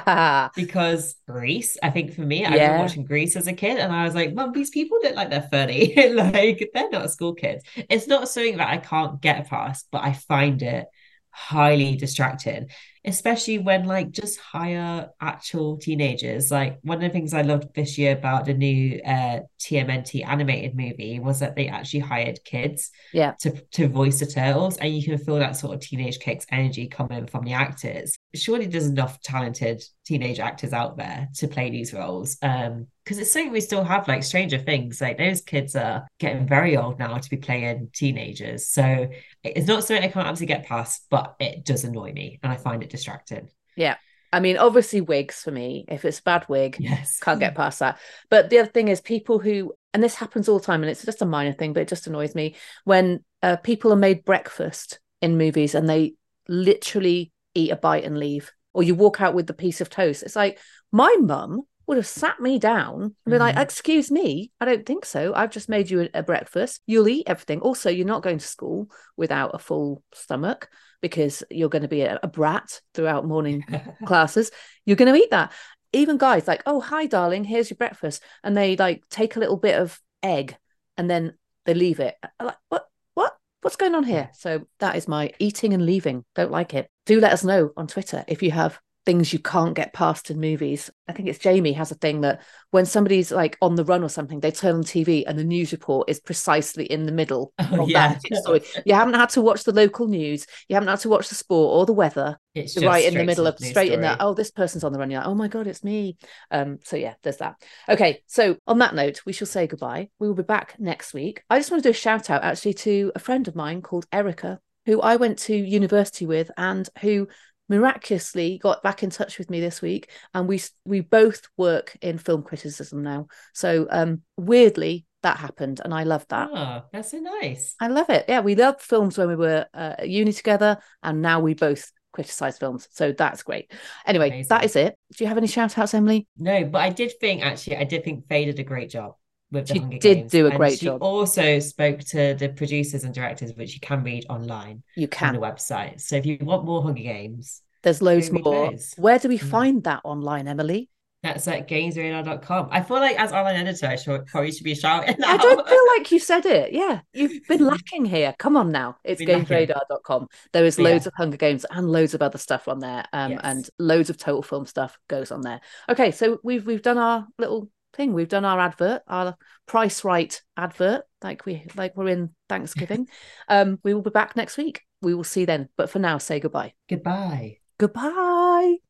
because Grease, I think for me, I Yeah. remember watching Grease as a kid and I was like, Mum, these people look like they're thirty. Like, they're not school kids. It's not something that I can't get past, but I find it highly distracting, especially when like just hire actual teenagers. Like, one of the things I loved this year about the new uh T M N T animated movie was that they actually hired kids Yeah. to to voice the turtles, and you can feel that sort of teenage kicks energy coming from the actors. Surely there's enough talented teenage actors out there to play these roles, um because it's something we still have. Like Stranger Things, like those kids are getting very old now to be playing teenagers, so it's not something I can't absolutely get past, but it does annoy me and I find it distracting. Yeah. I mean, obviously wigs for me. If it's a bad wig, yes, can't get past that. But the other thing is people who, and this happens all the time, and it's just a minor thing, but it just annoys me when uh, people are made breakfast in movies and they literally eat a bite and leave, or you walk out with the piece of toast. It's like, my mum would have sat me down and be like, excuse me, I don't think so. I've just made you a, a breakfast. You'll eat everything. Also, you're not going to school without a full stomach because you're going to be a, a brat throughout morning classes. You're going to eat that. Even guys like, oh, hi, darling, here's your breakfast. And they like take a little bit of egg and then they leave it. I'm like, what? What? What's going on here? So that is my eating and leaving. Don't like it. Do let us know on Twitter if you have things you can't get past in movies. I think it's Jamie has a thing that when somebody's like on the run or something, they turn on T V and the news report is precisely in the middle Oh, of yeah. that story. You haven't had to watch the local news. You haven't had to watch the sport or the weather. It's You're just right in the straight middle to of the news straight in story. that. Oh, this person's on the run. You're like, oh my God, it's me. Um, so yeah, there's that. Okay, so on that note, we shall say goodbye. We will be back next week. I just want to do a shout out actually to a friend of mine called Erica, who I went to university with and who miraculously got back in touch with me this week, and we we both work in film criticism now. So um weirdly that happened, and I love that. Oh, that's so nice. I love it. Yeah, we loved films when we were uh, at uni together, and now we both criticize films, so that's great. Anyway, Amazing. That is it. Do you have any shout outs, Emily? No, but I did think actually I did think Faye did a great job with the She Hunger did Games. do a And great she job. also spoke to the producers and directors, which you can read online You on can. the website. So if you want more Hunger Games, There's loads go read more. those. Where do we find that online, Emily? That's at games radar dot com. I feel like as online editor, I should, probably should be shouting now. I don't feel like you said it. Yeah, you've been lacking here. Come on now. It's Been games lacking. radar dot com. There is But loads yeah. of Hunger Games and loads of other stuff on there. Um, Yes. and loads of total film stuff goes on there. Okay, so we've we've done our little thing. We've done our advert, our price right advert, like we like we're in Thanksgiving. um, we will be back next week. We will see then. But for now, say goodbye. Goodbye. Goodbye.